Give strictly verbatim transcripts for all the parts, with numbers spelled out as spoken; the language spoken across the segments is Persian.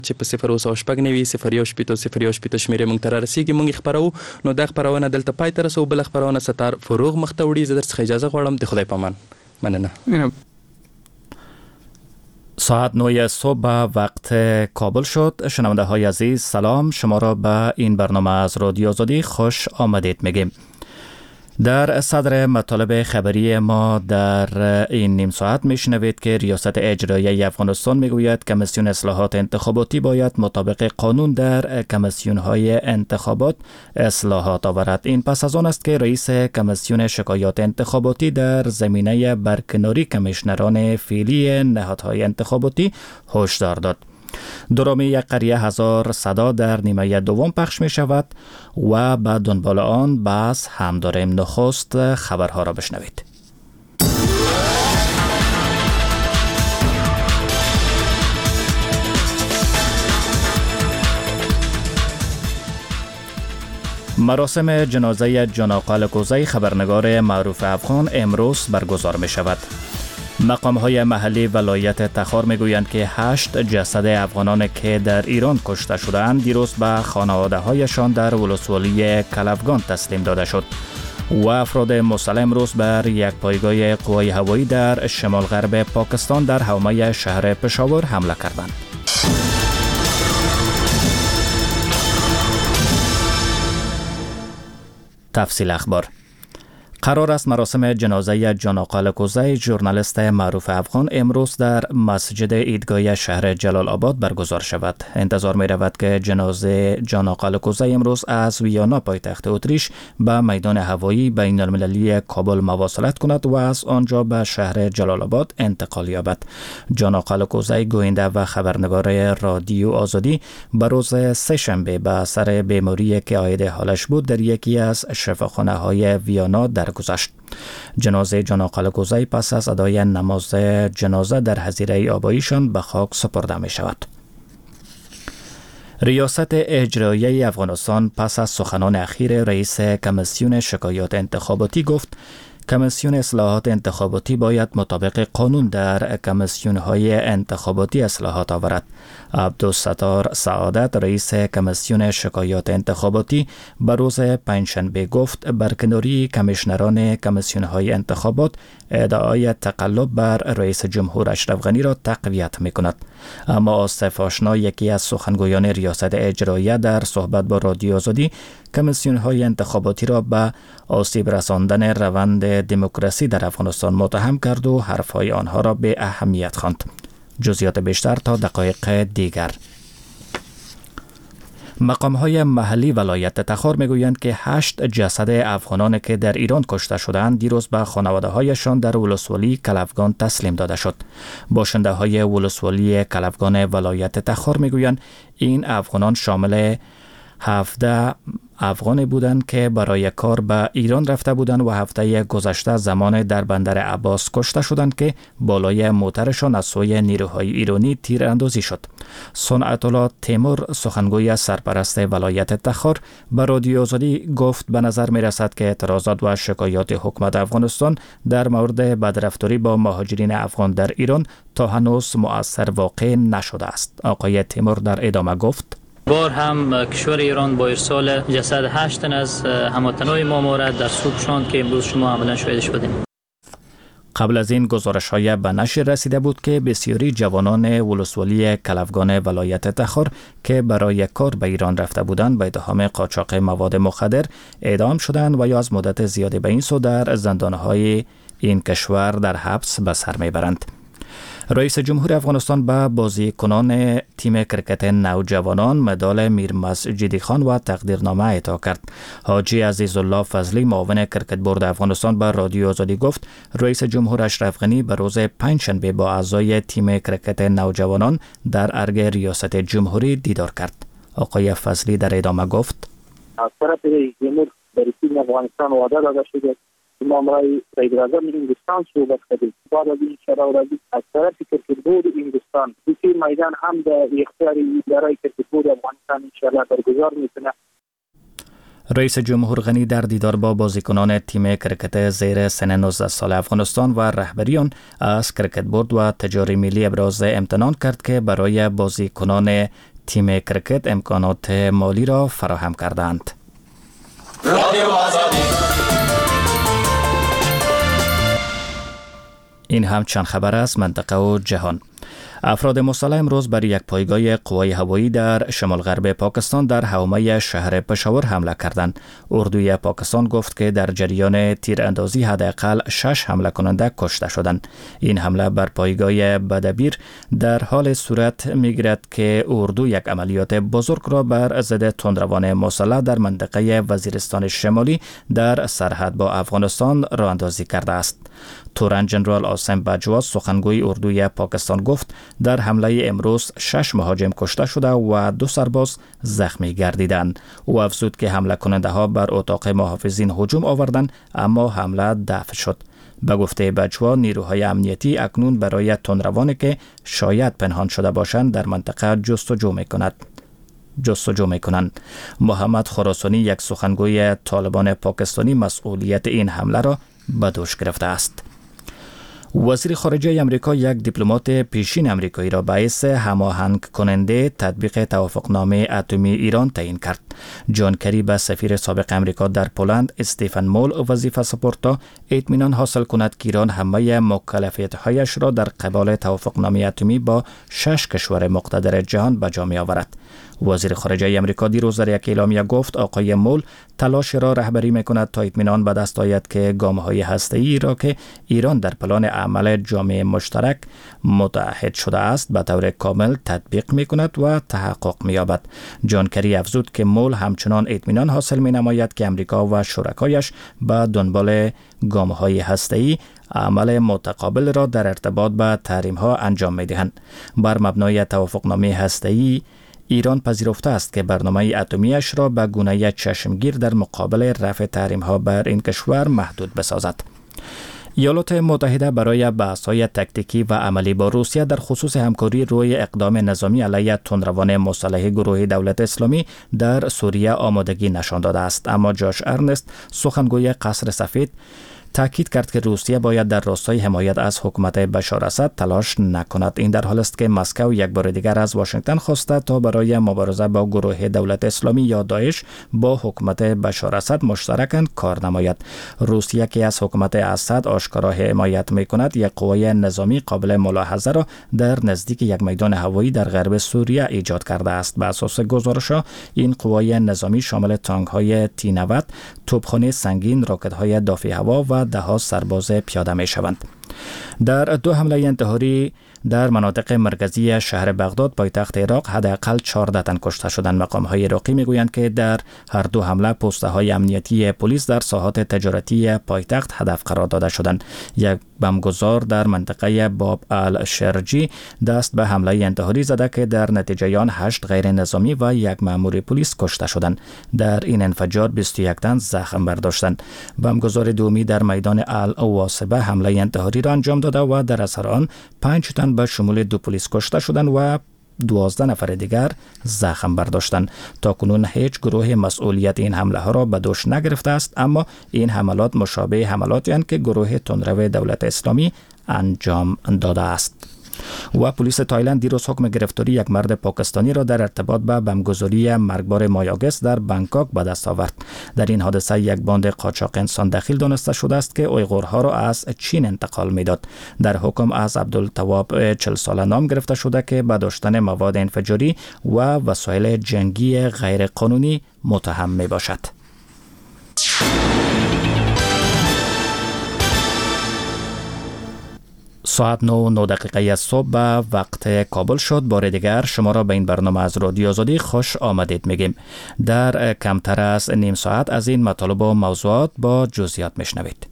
چې په صفر اوس شپږ نوي صفر یو شپېته صفر یو شپېته شمیرې مونږ ته رارسیږي، مونږ خبرو. نو دا خبرونه دلته پای ته رسو. بل خبرونه ستار فروغ مخته وړي. زه درڅخه اجازه غواړم. د خدای پامان. مننه. ساعت نه صبح وقت کابل شد. شنونده های عزیز سلام، شما را به این برنامه از رادیو آزادی خوش آمدید میگیم. در صدر مطالب خبری ما در این نیم ساعت میشنوید که ریاست اجرایی افغانستان میگوید کمیسیون اصلاحات انتخاباتی باید مطابق قانون در کمیسیون های انتخابات اصلاحات آورد. این پس از آن است که رئیس کمیسیون شکایات انتخاباتی در زمینه برکناری کمیشنران فعلی نهادهای انتخاباتی هشدار داد. درامی یک قریه هزار صدا در نیمه دوم پخش می شود و به دنبال آن بحث هم داریم. نخست خبرها را بشنوید. مراسم جنازه جان آقا الکوزی خبرنگار معروف افغان امروز برگزار می شود. مقام‌های محلی ولایت تخار میگویند که هشت جسد افغانان که در ایران کشته شدند دیروز به خانواده‌هایشان در ولسوالی کلفگان تسلیم داده شد و افراد مسلح امروز بر یک پایگاه قوای هوایی در شمال غرب پاکستان در حومه شهر پشاور حمله کردند. تفصیل اخبار. قرار است مراسم جنازه جان آقا الکوزی ژورنالیست معروف افغان امروز در مسجد عیدگاه شهر جلال آباد برگزار شود. انتظار می رود که جنازه جان آقا الکوزی امروز از ویانا پایتخت اتریش به میدان هوایی بین المللی کابل مواصلت کند و از آنجا به شهر جلال آباد انتقال یابد. جان آقا الکوزی گوینده و خبرنگار رادیو آزادی به روز سه شنبه به اثر بیماری که عاید حالش بود در یکی از شفاخانه های ویانا در گذشت. جنازه جان آقا الکوزی پس از ادای نماز جنازه در حظیره آباییشان به خاک سپرده می شود. ریاست اجرایی افغانستان پس از سخنان اخیر رئیس کمیسیون شکایات انتخاباتی گفت کمیسیون اصلاحات انتخاباتی باید مطابق قانون در کمیسیون های انتخاباتی اصلاحات آورد. عبدالستار سعادت رئیس کمیسیون شکایات انتخاباتی به روز پنجشنبه گفت برکناری کمیشنران کمیسیون های انتخابات ادعای تقلب بر رئیس جمهور اشرف غنی را تقویت می کند. اما آصف آشنا یکی از سخنگویان ریاست اجرایی در صحبت با رادیو آزادی کمیسیون های انتخاباتی را به آسیب رساندن روند دموکراسی در افغانستان متهم کرد و حرفهای آنها را به اهمیت خواند. جزئیات بیشتر تا دقایق دیگر. مقام‌های محلی ولایت تخار میگویند که هشت جسد افغانان که در ایران کشته شدند دیروز به خانواده‌هایشان در ولسوالی کلفگان تسلیم داده شد. باشنده‌های ولسوالی کلفگان ولایت تخار میگویند این افغانان شامل هفده افغانی بودند که برای کار به ایران رفته بودند و هفته گذشته زمان در بندر عباس کشته شدند که بالای موترشان از سوی نیروهای ایرانی تیراندازی شد. صنعت الله تیمور سخنگوی سرپرست ولایت تخار به رادیو آزادی گفت به نظر می رسد که اعتراضات و شکایات حکومت افغانستان در مورد بدرفتاری با مهاجرین افغان در ایران تا هنوز مؤثر واقع نشده است. آقای تیمور در ادامه گفت بار هم کشور ایران با ارسال جسد هشت تن از هموطنان ما مورد در صبح شاند که امروز شما عملا شاهدش بودیم. قبل از این گزارش‌های به نشر رسیده بود که بسیاری جوانان ولسوالی کلفگان ولایت تخار که برای کار به ایران رفته بودند به اتهام قاچاق مواد مخدر اعدام شدند و یا از مدت زیادی به این سو در زندان‌های این کشور در حبس به سر میبرند. رئیس جمهور افغانستان به بازیکنان تیم کرکت نوجوانان مدال میر مسجدی خان و تقدیرنامه اعطا کرد. حاجی عزیزالله فضلی معاون کرکت بورد افغانستان به رادیو آزادی گفت رئیس جمهور اشرف غنی به روز پنجشنبه با اعضای تیم کرکت نوجوانان در ارگ ریاست جمهوری دیدار کرد. آقای فضلی در ادامه گفت از طرف رئیس جمهور در تیم افغانستان وعده داده شده امام رای رئیس اعظم هندوستان صحبت کردیم. بعد از این شراورازی از طرف کرکت بورد هندوستان این میدان هم در اختیار اداره کرکت بورد افغانستان انشاءالله برگزار میکنه. رئیس جمهور غنی در دیدار با بازیکنان تیم کرکت زیر سن نوزده سال افغانستان و رهبریان از کرکت بورد و تجاری ملی ابراز امتنان کرد که برای بازیکنان تیم کرکت امکانات مالی را فراهم کردند. این هم چند خبر است منطقه و جهان. افراد مسلح امروز بر یک پایگاه قوای هوایی در شمال غرب پاکستان در حومه شهر پشاور حمله کردند. اردوی پاکستان گفت که در جریان تیراندازی حداقل شش حمله کننده کشته شدند. این حمله بر پایگاه بدبیر در حال صورت می‌گیرد که اردو یک عملیات بزرگ را بر ضد تندروان مسلح در منطقه وزیرستان شمالی در سرحد با افغانستان راه اندازی کرده است. تورن جنرال آسم باجوا سخنگوی اردوی پاکستان گفت در حمله امروز شش مهاجم کشته شده و دو سرباز زخمی گردیدند. او افزود که حمله کننده ها بر اتاق محافظین هجوم آوردند اما حمله دفع شد. به گفته باجوا نیروهای امنیتی اکنون برای تندروانی که شاید پنهان شده باشند در منطقه جستجو می‌کند. جستجو می‌کنند. محمد خراسانی یک سخنگوی طالبان پاکستانی مسئولیت این حمله را به دوش گرفته است. وزیر خارجه امریکا یک دیپلمات پیشین امریکایی را باعث هماهنگ کننده تطبیق توافقنامه اتمی ایران تعیین کرد. جان کری به سفیر سابق امریکا در پولند استیفن مول وظیفه سپرد تا اطمینان حاصل کند که ایران همه مکلفیت‌هایش را در قبال توافقنامه اتمی با شش کشور مقتدر جهان به جا می‌آورد. وزیر خارجه امریکا دیروز در یک اعلامیه گفت آقای مول تلاش را رهبری می‌کند تا اطمینان به دست آید که گام‌های هسته‌ای را که ایران در پلان عمل جامعه مشترک متعهد شده است به طور کامل تطبیق می‌کند و تحقق می‌یابد. جان کری افزود که مول همچنان اطمینان حاصل می‌نماید که امریکا و شرکایش به دنبال گام‌های هسته‌ای عمل متقابل را در ارتباط با تحریم‌ها انجام می‌دهند. بر مبنای توافقنامه هسته‌ای ایران پذیرفته است که برنامه اتمیش را به گونه چشمگیر در مقابل رفع تحریم‌ها بر این کشور محدود بسازد. ایالات متحده برای بحث‌های تکتیکی و عملی با روسیه در خصوص همکاری روی اقدام نظامی علیه تندروان مسلح گروه دولت اسلامی در سوریه آمادگی نشان داده است، اما جاش ارنست سخنگوی قصر سفید تاکید کرد که روسیه باید در راستای حمایت از حکومت بشار اسد تلاش نکند. این در حال است که مسکو یک بار دیگر از واشنگتن خواسته تا برای مبارزه با گروه دولت اسلامی یا داعش با حکومت بشار اسد مشترکاً کار نماید. روسیه که از حکومت اسد آشکارا حمایت می‌کند، یک قوه نظامی قابل ملاحظه را در نزدیک یک میدان هوایی در غرب سوریه ایجاد کرده است. بر اساس گزارش‌ها این قوه نظامی شامل تانک‌های تی نود، توپخانه سنگین، راکت‌های دافع هوا و ده ها سرباز پیاده می شوند. در دو حمله انتحاری در مناطق مرکزی شهر بغداد پایتخت عراق حداقل چهارده تن کشته شدند. مقام‌های عراقی می‌گویند که در هر دو حمله پست‌های امنیتی پلیس در ساحات تجارتی پایتخت هدف قرار داده شدند. یک بمبگذار در منطقه باب الشرجی دست به حمله انتحاری زده که در نتیجه آن هشت غیر نظامی و یک مأمور پلیس کشته شدند. در این انفجار بیست و یک تن زخم برداشتند. بمبگذار دومی در میدان الواسبه حمله انتحاری را انجام داده و در اثر آن پنج تن به شمول دو پلیس کشته شدند و دوازده نفر دیگر زخم برداشتند. تا کنون هیچ گروه مسئولیت این حمله ها را به دوش نگرفته است، اما این حملات مشابه حملاتی هستند که گروه تندرو دولت اسلامی انجام داده است. و پلیس تایلند دیروز حکم گرفتاری یک مرد پاکستانی را در ارتباط با بمبگذاری مرگبار مایاگس در بانکوک به دست آورد. در این حادثه یک باند قاچاق انسان دخیل دانسته شده است که اویغورها را از چین انتقال میداد. در حکم از عبدالتواب چهل ساله نام گرفته شده که به داشتن مواد انفجاری و وسایل جنگی غیر قانونی متهم می باشد. ساعت نه و نه دقیقه از صبح به وقت کابل شد. بار دیگر شما را به این برنامه از رادیو آزادی خوش آمدید میگیم. در کمتر از نیم ساعت از این مطالب و موضوعات با جزئیات میشنوید.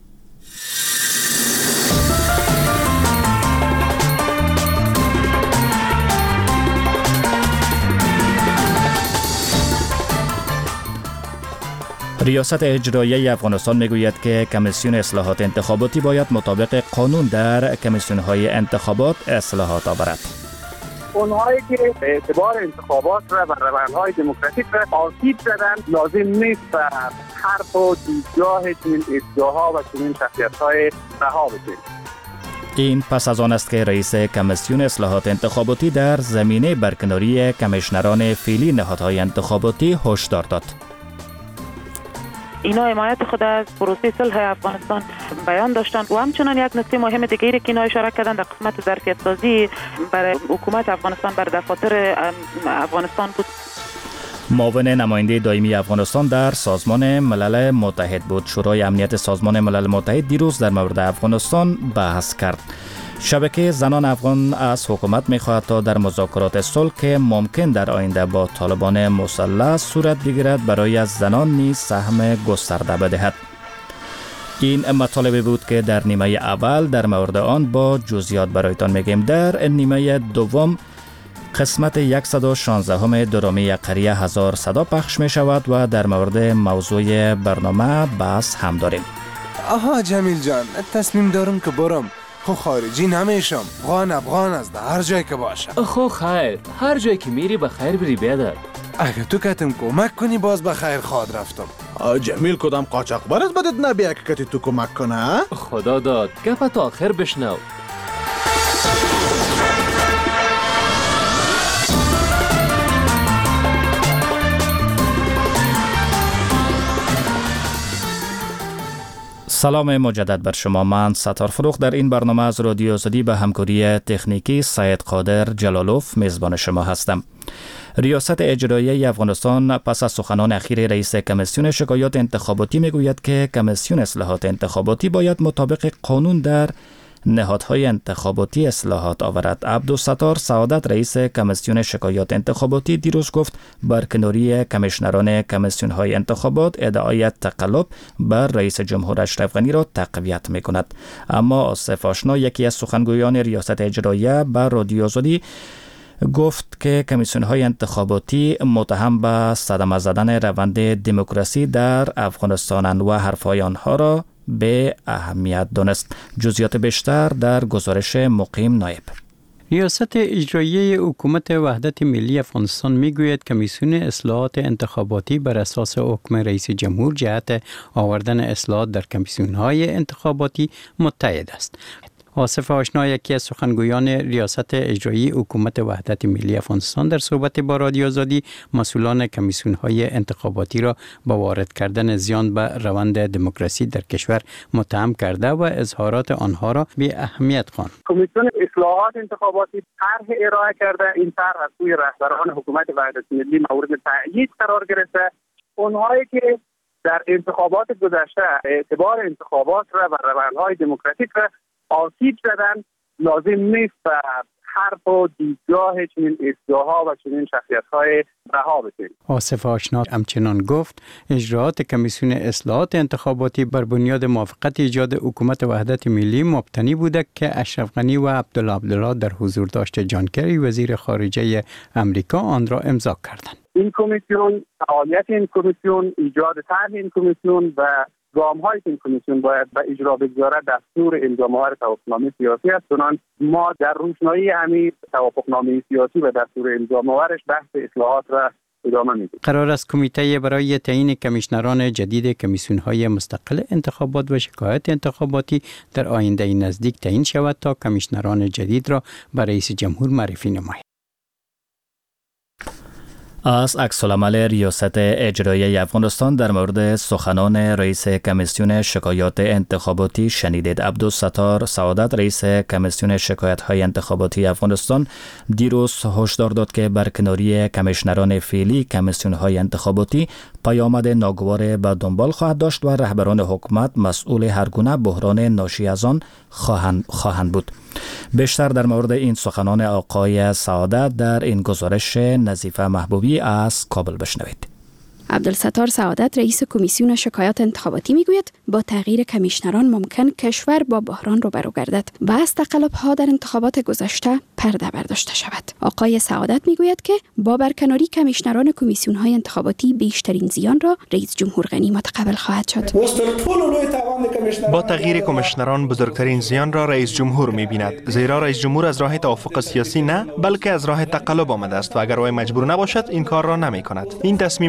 ریاست اجرایی افغانستان میگوید که کمیسیون اصلاحات انتخاباتی باید مطابق قانون در کمیسیون‌های انتخابات اصلاحات آورد. اونهایی که اعتبار انتخابات را و روندهای دموکراتیک را آسیب زدن لازم نیست و حرف و دیدگاه چنین ادعاها و چنین شخصیت‌های رها بشوید. این پس از آن است که رئیس کمیسیون اصلاحات انتخاباتی در زمینه برکناری کمیشنران فعلی نهادهای انتخاباتی هشدار داد. اینا حمایت خود از پروسه صلح افغانستان بیان داشتند و همچنان یک نکته مهم دیگری که اینا اشاره کردند در قسمت ظرفیت سازی برای حکومت افغانستان بر دفاتر افغانستان بود. معاون نماینده دائمی افغانستان در سازمان ملل متحد بود. شورای امنیت سازمان ملل متحد دیروز در مورد افغانستان بحث کرد. شبکه زنان افغان از حکومت می‌خواهد تا در مذاکرات صلح که ممکن در آینده با طالبان مسلح صورت بگیرد برای از زنان نیز سهم گسترده بدهد. این مطالبی بود که در نیمه اول در مورد آن با جزئیات برایتان میگیم. در نیمه دوم قسمت صد و شانزده درامی قریه هزار صدا پخش می شود و در مورد موضوع برنامه بحث هم داریم. آها جمیل جان، تصمیم دارم که برم. خو خارجی نمیشم. افغان افغان است هر جای که باشم. خو خیر، هر جای که میری به خیر بری بیادر. اگه تو کتم کمک کنی باز به خیر خواد رفتم. جمیل کدام قاچاق برست بدت نبیه که کتی تو کمک کنه؟ خدا داد گفت تا آخر بشنو. سلام مجدد بر شما. من ستار فروخ در این برنامه از رادیو آزادی به همکاری تکنیکی سید قادر جلالوف میزبان شما هستم. ریاست اجرایی افغانستان پس از سخنان اخیر رئیس کمیسیون شکایات انتخاباتی میگوید که کمیسیون اصلاحات انتخاباتی باید مطابق قانون در نهادهای انتخاباتی اصلاحات آورد. عبدالستار سعادت رئیس کمیسیون شکایات انتخاباتی دیروز گفت برکناری کمیشنران کمیسیون‌های انتخابات ادعای تقلب بر رئیس جمهور اشرف غنی را تقویت می‌کند. اما آصف آشنا یکی از سخنگویان ریاست اجرایی بر رادیو آزادی گفت که کمیسیون‌های انتخاباتی متهم به صدمه زدن روند دموکراسی در افغانستان و حرف‌های آنها را به اهمیت دانست. جزئیات بیشتر در گزارش مقیم نایب. ریاست اجرایی حکومت وحدت ملی افغانستان میگوید کمیسیون اصلاحات انتخاباتی بر اساس حکم رئیس جمهور جهت آوردن اصلاحات در کمیسیون‌های انتخاباتی متحد است. آصف آشنا یکی از سخنگویان ریاست اجرایی حکومت وحدت ملی افغانستان در صحبت با رادیو آزادی مسئولان کمیسیون‌های انتخاباتی را با وارد کردن زیان به روند دموکراسی در کشور متهم کرده و اظهارات آنها را بی اهمیت خواند. کمیسیون اصلاحات انتخاباتی طرح ارائه کرده. این طرح از سوی رهبران حکومت وحدت ملی مورد تأیید قرار گرفته. اونهایی که در انتخابات گذشته اعتبار انتخابات را و روندهای دموکراتیک را آسیب زدن، لازم نیست و حرف و دیدگاه چنین ادعاها و چنین شخصیت‌های رها بشیم. آصف آشنا همچنان گفت اجراات کمیسیون اصلاحات انتخاباتی بر بنیاد موافقت ایجاد حکومت وحدت ملی مبتنی بوده که اشرف غنی و عبدالله عبدالله در حضور داشت جان کری وزیر خارجه امریکا آن را امضا کردند. این کمیسیون، فعالیت این کمیسیون، ایجاد طرح این کمیسیون و گام‌هایی که این کمیسیون باید به اجرا بگذارد دستور امضاء‌مهر توافقنامه سیاسی است. چنان ما در روشنایی همین توافقنامه سیاسی و دستور امضاء‌مهرش بحث اصلاحات را ادامه میدیم. قرار است کمیته برای تعیین کمیشنران جدید کمیسیون‌های مستقل انتخابات و شکایات انتخاباتی در آینده نزدیک تعیین شود تا کمیشنران جدید را برای رئیس جمهور معرفی نماید. از عکس‌العمل ریاست اجرایی افغانستان در مورد سخنان رئیس کمیسیون شکایات انتخاباتی شنیدید. عبدالستار سعادت رئیس کمیسیون شکایت‌های انتخاباتی افغانستان دیروز هشدار داد که برکناری کمیشنران فعلی کمیسیون‌های انتخاباتی پیامد ناگوار به دنبال خواهد داشت و رهبران حکومت مسئول هر گونه بحران ناشی از آن خواهند خواهند بود. بیشتر در مورد این سخنان آقای سعادت در این گزارش نظیفه محبوبی از کابل بشنوید. عبدالستار سعادت رئیس کمیسیون شکایات انتخاباتی میگوید با تغییر کمیشنران ممکن کشور با بحران روبرو گردد و از تقلب‌ها در انتخابات گذشته پرده برداشته شود. آقای سعادت میگوید که با برکناری کمیشنران کمیسیون‌های انتخاباتی بیشترین زیان را رئیس جمهور غنی متقبل خواهد شد. با تغییر کمیشنران بزرگترین زیان را رئیس جمهور می‌بیند، زیرا رئیس جمهور از راه توافق سیاسی نه بلکه از راه تقلب آمده است و اگر او مجبور نباشد این کار را نمی‌کند. این تصمیم رئیس جمهور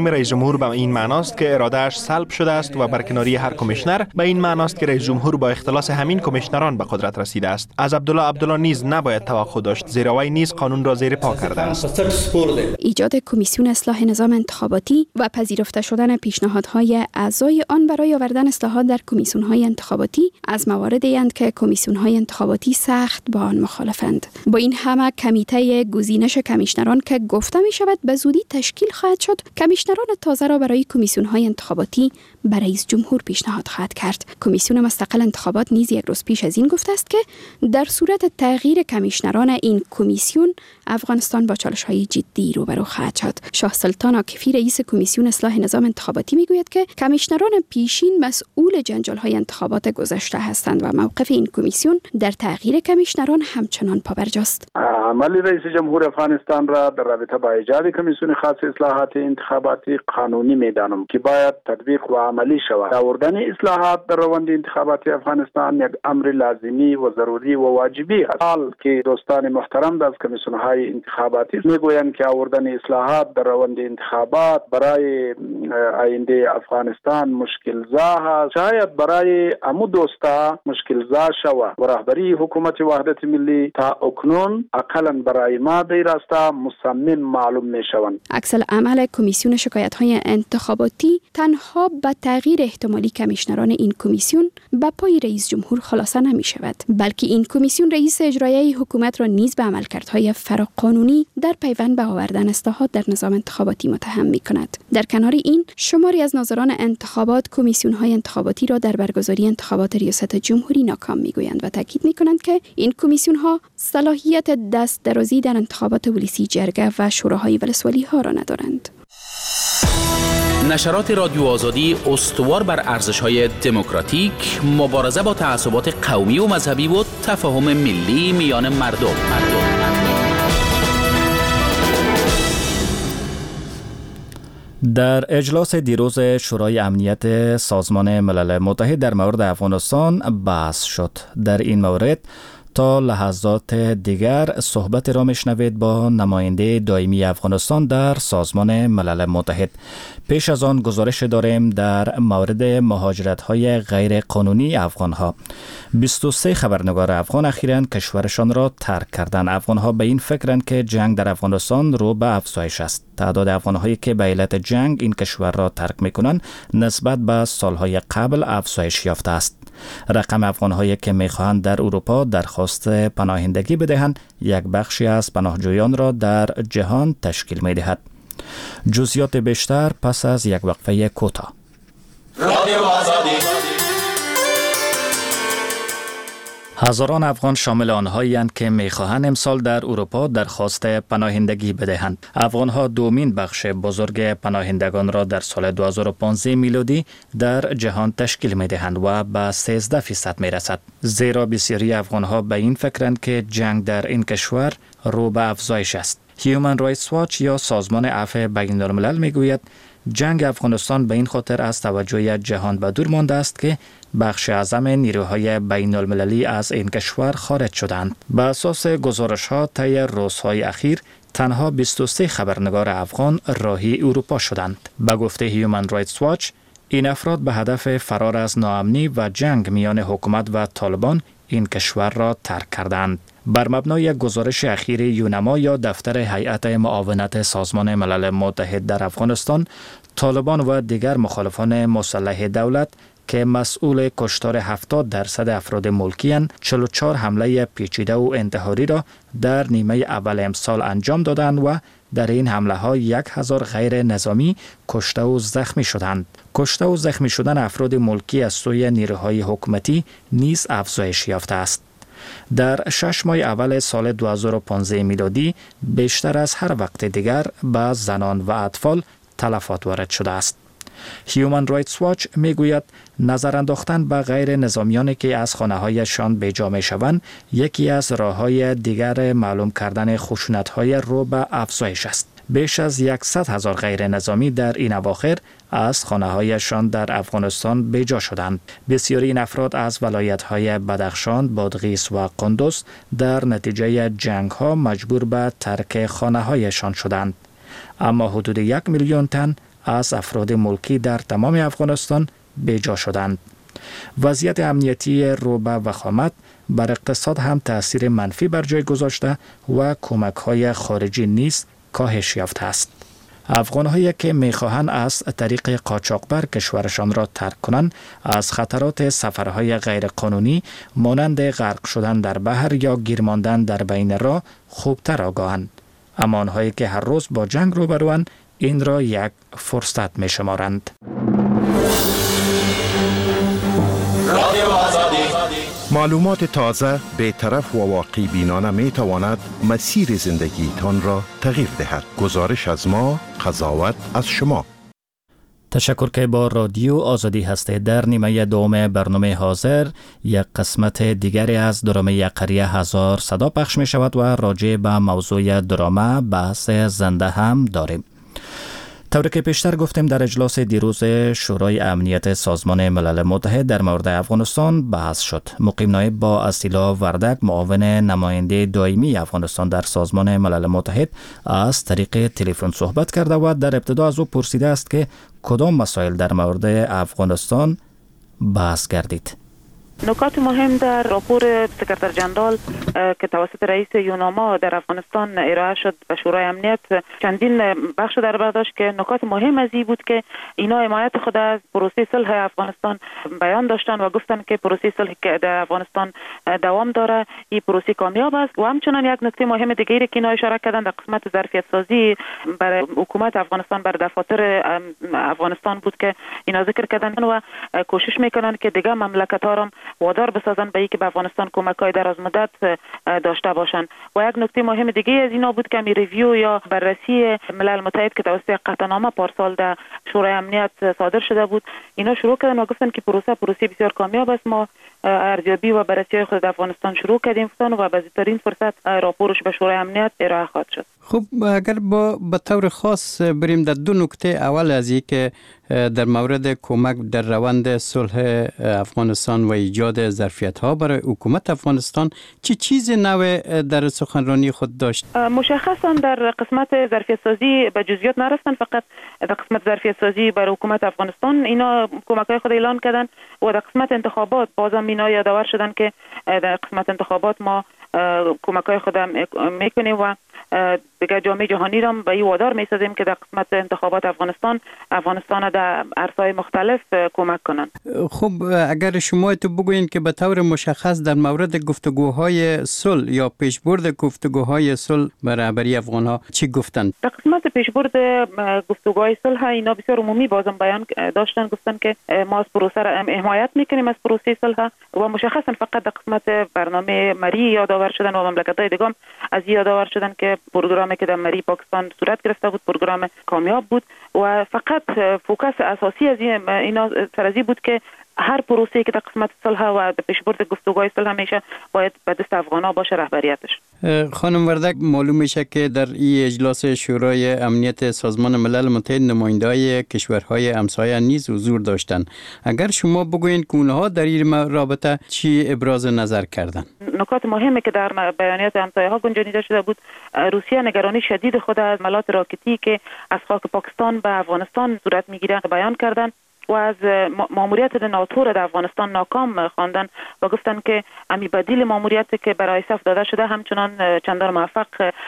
جمهور به این معناست که ارادهش سلب شده است و برکناری هر کمیشنر به این معناست که رئیس جمهور با اختلاس همین کمیشنران به قدرت رسیده است. از عبدالله عبدالله نیز نباید توقع داشت، زیرا وی نیز قانون را زیر پا کرده است. ایجاد کمیسیون اصلاح نظام انتخاباتی و پذیرفته شدن پیشنهادهای اعضای آن برای آوردن اصلاحات در کمیسیون‌های انتخاباتی از مواردی اند که کمیسیون‌های انتخاباتی سخت با آن مخالفند. با این همه کمیته گزینش کمیشنران که گفته می شود به زودی تشکیل خواهد شد، کمیشنران تازه را برای کمیسیون‌های انتخاباتی به رئیس جمهور پیشنهاد خواهد کرد. کمیسیون مستقل انتخابات نیز یک روز پیش از این گفته است که در صورت تغییر کمیشنران این کمیسیون افغانستان با چالش‌های جدی روبرو خواهد شد. شاه سلطان عاکفی رئیس کمیسیون اصلاح نظام انتخاباتی میگوید که کمیشنران پیشین مسئول جنجال‌های انتخابات گذشته هستند و موقف این کمیسیون در تغییر کمیشنران همچنان پابرجاست. عمل رئیس جمهور افغانستان را در رابطه با ایجاد کمیسیون خاص اصلاحات انتخاباتی قانونی می‌دانم که باید تطبیق و عملی شود. آوردن اصلاحات در روند انتخاباتی افغانستان یک امر لازمی و ضروری و واجبی است. حال که دوستان محترم از کمیسیون‌های انتخاباتی میگویند که آوردن اصلاحات در روند انتخابات برای آینده افغانستان مشکل زا است. شاید برای امو دوستا مشکل زا شود و رهبری حکومت وحدت ملی تا اکنون اقلا برای ما در راستا مصمم معلوم می شوند. عکس العمل کمیسیون شکایت‌های انتخاباتی تنها به تغییر احتمالی کمیشنران این کمیسیون به پای رئیس جمهور خلاصه نمی شود، بلکه این کمیسیون رئیس اجرایی حکومت را نیز به عملکردهای فراقانونی در پیوند به آوردن اصلاحات در نظام انتخاباتی متهم می کند. در کنار این، شماری از ناظران انتخابات کمیسیون‌های انتخاباتی را در برگزاری انتخابات ریاست جمهوری ناکام می گویند و تاکید می کنند که این کمیسیون‌ها صلاحیت دست درازی در انتخابات ولسی جرگه و شوراهای ولسوالی ها را ندارند. نشرات رادیو آزادی استوار بر ارزش‌های دموکراتیک، مبارزه با تعصبات قومی و مذهبی و تفاهم ملی میان مردم. مردم. در اجلاس دیروز شورای امنیت سازمان ملل متحد در مورد افغانستان بحث شد. در این مورد تا لحظات دیگر صحبت را میشنوید با نماینده دائمی افغانستان در سازمان ملل متحد. پیش از آن گزارش داریم در مورد مهاجرت‌های غیر قانونی افغان‌ها. بیست و سه خبرنگار افغان اخیراً کشورشان را ترک کردند. افغان‌ها به این فکرند که جنگ در افغانستان رو به افزایش است. تعداد افغان‌هایی که به علت جنگ این کشور را ترک می‌کنند نسبت به سال‌های قبل افزایش یافته است. رقم افغان‌هایی که می‌خواهند در اروپا درخواست پناهندگی بدهند یک بخشی از پناهجویان را در جهان تشکیل می‌دهد. جزئیات بیشتر پس از یک وقفه کوتاه. هزاران افغان شامل آنهایند که می‌خواهند امسال در اروپا درخواست پناهندگی بدهند. افغان‌ها دومین بخش بزرگ پناهندگان را در سال دو هزار و پانزده میلادی در جهان تشکیل می‌دهند و به سیزده فیصد می‌رسد. زیرا بسیاری افغان‌ها به این فکرند که جنگ در این کشور رو به افزایش است. هیومن رایتس واچ یا سازمان عفو بین‌الملل می‌گوید جنگ افغانستان به این خاطر از توجه جهان به دور مانده است که بخش اعظم نیروهای بین المللی از این کشور خارج شدند. به اساس گزارش‌ها طی روزهای اخیر تنها بیست و سه خبرنگار افغان راهی اروپا شدند. به گفته هیومن رایتس واچ این افراد به هدف فرار از ناامنی و جنگ میان حکومت و طالبان این کشور را ترک کردند. بر مبنای یک گزارش اخیر یونما یا دفتر هیئت معاونت سازمان ملل متحد در افغانستان، طالبان و دیگر مخالفان مسلح دولت که مسئول کشتار هفتاد درصد افراد ملکی اند، چهل و چهار حمله پیچیده و انتحاری را در نیمه اول امسال انجام دادند و در این حمله ها یک هزار غیر نظامی کشته و زخمی شدند. کشته و زخمی شدن افراد ملکی از سوی نیروهای حکومتی نیز افزایش یافته است. در شش ماه اول سال دو هزار و پانزده میلادی بیشتر از هر وقت دیگر به زنان و اطفال تلفات وارد شده است. هیومن رایتس واچ میگوید نظر انداختن به غیر نظامیانی که از خانه‌هایشان بیجا میشوند یکی از راه‌های دیگر معلوم کردن خشونت‌های رو به افزایش است. بیش از صد هزار غیر نظامی در این اواخر از خانه‌هایشان در افغانستان بیجا شدند. بسیاری این افراد از ولایت‌های بدخشان، بادغیس و قندوز در نتیجه جنگ‌ها مجبور به ترک خانه‌هایشان شدند. اما حدود یک میلیون تن از افراد ملکی در تمام افغانستان بیجا شدند. وضعیت امنیتی رو به وخامت بر اقتصاد هم تأثیر منفی بر جای گذاشته و کمک‌های خارجی نیز کاهش یافته است. افغان‌هایی که می‌خواهند از طریق قاچاقبر کشورشان را ترک کنند از خطرات سفرهای غیرقانونی مانند غرق شدن در بحر یا گیر ماندن در بین راه خوبتر آگاهند. اما آنهایی که هر روز با جنگ روبروند این را یک فرصت می‌شمارند. معلومات تازه، بی‌طرف و واقعی بینانه می تواند مسیر زندگی تان را تغییر دهد. گزارش از ما، قضاوت از شما. تشکر که با رادیو آزادی هستید. در نیمه دوم برنامه حاضر یک قسمت دیگری از درامه قریه هزار صدا پخش می شود و راجع به موضوع درامه بحث زنده هم داریم. طوری که پیشتر گفتیم در اجلاس دیروز شورای امنیت سازمان ملل متحد در مورد افغانستان بحث شد. مقیم نایب با اصیلا وردک معاون نماینده دائمی افغانستان در سازمان ملل متحد از طریق تلفن صحبت کرده و در ابتدا از او پرسیده است که کدام مسائل در مورد افغانستان بحث گردید. نکات مهم در راپور سکرتر جنرال که توسط رئیس یوناما در افغانستان ارائه شد به شورای امنیت چندین بخش در بر داشت که نکات مهم از این بود که اینا حمایت خود از پروسه صلح افغانستان بیان داشتن و گفتن که پروسه صلح که در افغانستان دوام داره این پروسه کامیاب است. و همچنان یک نکته مهم دیگری که اینا اشاره کردن در قسمت ظرفیت سازی برای حکومت افغانستان بر دفاتر افغانستان بود که اینا ذکر کردن و کوشش میکنن که دیگه مملکت ها را وادار بسازن به اینکه به افغانستان کمک‌های دراز مدت داشته باشند. و یک نکته مهم دیگه از اینا بود که می ریویو یا بررسی ملل متحد که توسط قطعنامه پارسال در شورای امنیت صادر شده بود اینا شروع کردن و گفتن که پروسه پروسه بسیار کامیاب است. ما ارزیابی و بررسی خود در افغانستان شروع کردیم و به بهترین فرصت راپورش به شورای امنیت ارائه خواهد شد. خب اگر با به طور خاص بریم در دو نکته، اول از این که در مورد کمک در روند صلح افغانستان و ایجاد ظرفیت‌ها برای حکومت افغانستان چه چیز نو در سخنرانی خود داشت؟ مشخصا در قسمت ظرفیت سازی به جزئیات نرفتن، فقط در قسمت ظرفیت سازی برای حکومت افغانستان اینا کمک‌های خود اعلان کردن و در قسمت انتخابات بازم اینا یادآور شدن که در قسمت انتخابات ما کمک‌های خود میکنیم و دیگه جامعه جهانی را به این وادار می‌سازیم که در قسمت انتخابات افغانستان افغانستان در عرصه‌های مختلف کمک کنند. خب اگر شما تو بگوین که به طور مشخص در مورد گفتگوهای صلح یا پیشبرد گفتگوهای صلح برای رهبری افغان‌ها چی گفتند؟ در قسمت پیشبرد گفتگوهای صلح اینا بسیار عمومی بازم بیان داشتن، گفتن که ما از پروسه را حمایت می‌کنیم از پروسه صلح و مشخصا فقط در قسمت برنامه مری یادآور شدن و مملکت‌های دیگه از یادآور شدن که پروگرامی که در مری پاکستان صورت گرفته بود پروگرام کامیاب بود و فقط فوکس اساسی از این اینا سرازی بود که هر پروسه‌ای که در قسمت صلح و پیشبرد گفتگوهای صلح میشه باید به دست افغانا باشه رهبریتش. خانم وردک، معلوم میشه که در این اجلاس شورای امنیت سازمان ملل متحد نماینده‌های کشورهای همسایه نیز حضور داشتند. اگر شما بگویید که اونها در این رابطه چی ابراز نظر کردند؟ نکات مهمی که در بیانیات همسایه‌ها گنجانیده شده بود، روسیه نگرانی شدید خود از حملات راکتی که از خاک پاکستان به افغانستان صورت میگیره بیان کردند و از ماموریت ناتو را در افغانستان ناکام خواندن و گفتن که امی بدیل ماموریتی که برای صف داده شده همچنان چندان موفق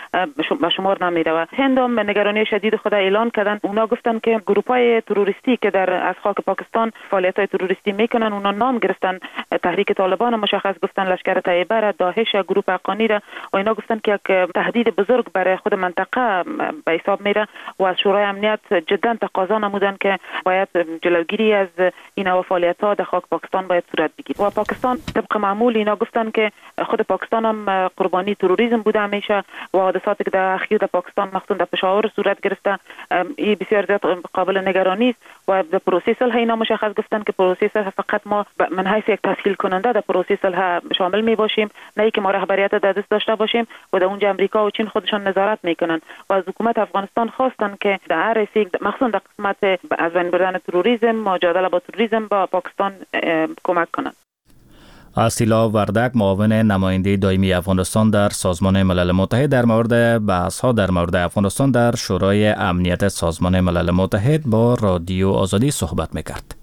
به شمار نمیره. و هند هم نگرانی شدید خود اعلان کردن. اونا گفتن که گروپ‌های تروریستی که در از خاک پاکستان فعالیت‌های تروریستی میکنن اونا نام گرفتن، تحریک طالبان مشخص گفتن، لشکر طیبه را، داعش، گروه حقانی را و اینا گفتن که یک تهدید بزرگ برای خود منطقه به حساب میره و از شورای امنیت جدا تقاضا نمودن که باید جلوگیری از این فعالیت‌ها در خاک پاکستان باید صورت بگیرد. و پاکستان طبق معمول اینا گفتن که خود پاکستان هم قربانی تروریسم بوده همیشه و حادثاتی که در اخیر در پاکستان مخصوصا در پشاور صورت گرفته این بسیار زیاد قابل نگرانی است و در پروسه صلح اینا مشخص گفتن که پروسه صلح فقط ما من حیث یک تسهیل کننده در پروسه صلح شامل می باشیم، نه اینکه ما رهبریت در دست داشته باشیم و در اونجا امریکا و چین خودشان نظارت میکنن و از حکومت افغانستان خواستن که در رسید مخصوصا در قسمت از بین بردن تروریسم، مجادله با تروریسم با پاکستان کمک کنند. آسیلا وردک معاون نماینده دائمی افغانستان در سازمان ملل متحد در مورد بحث‌ها در مورد افغانستان در شورای امنیت سازمان ملل متحد با رادیو آزادی صحبت می‌کرد.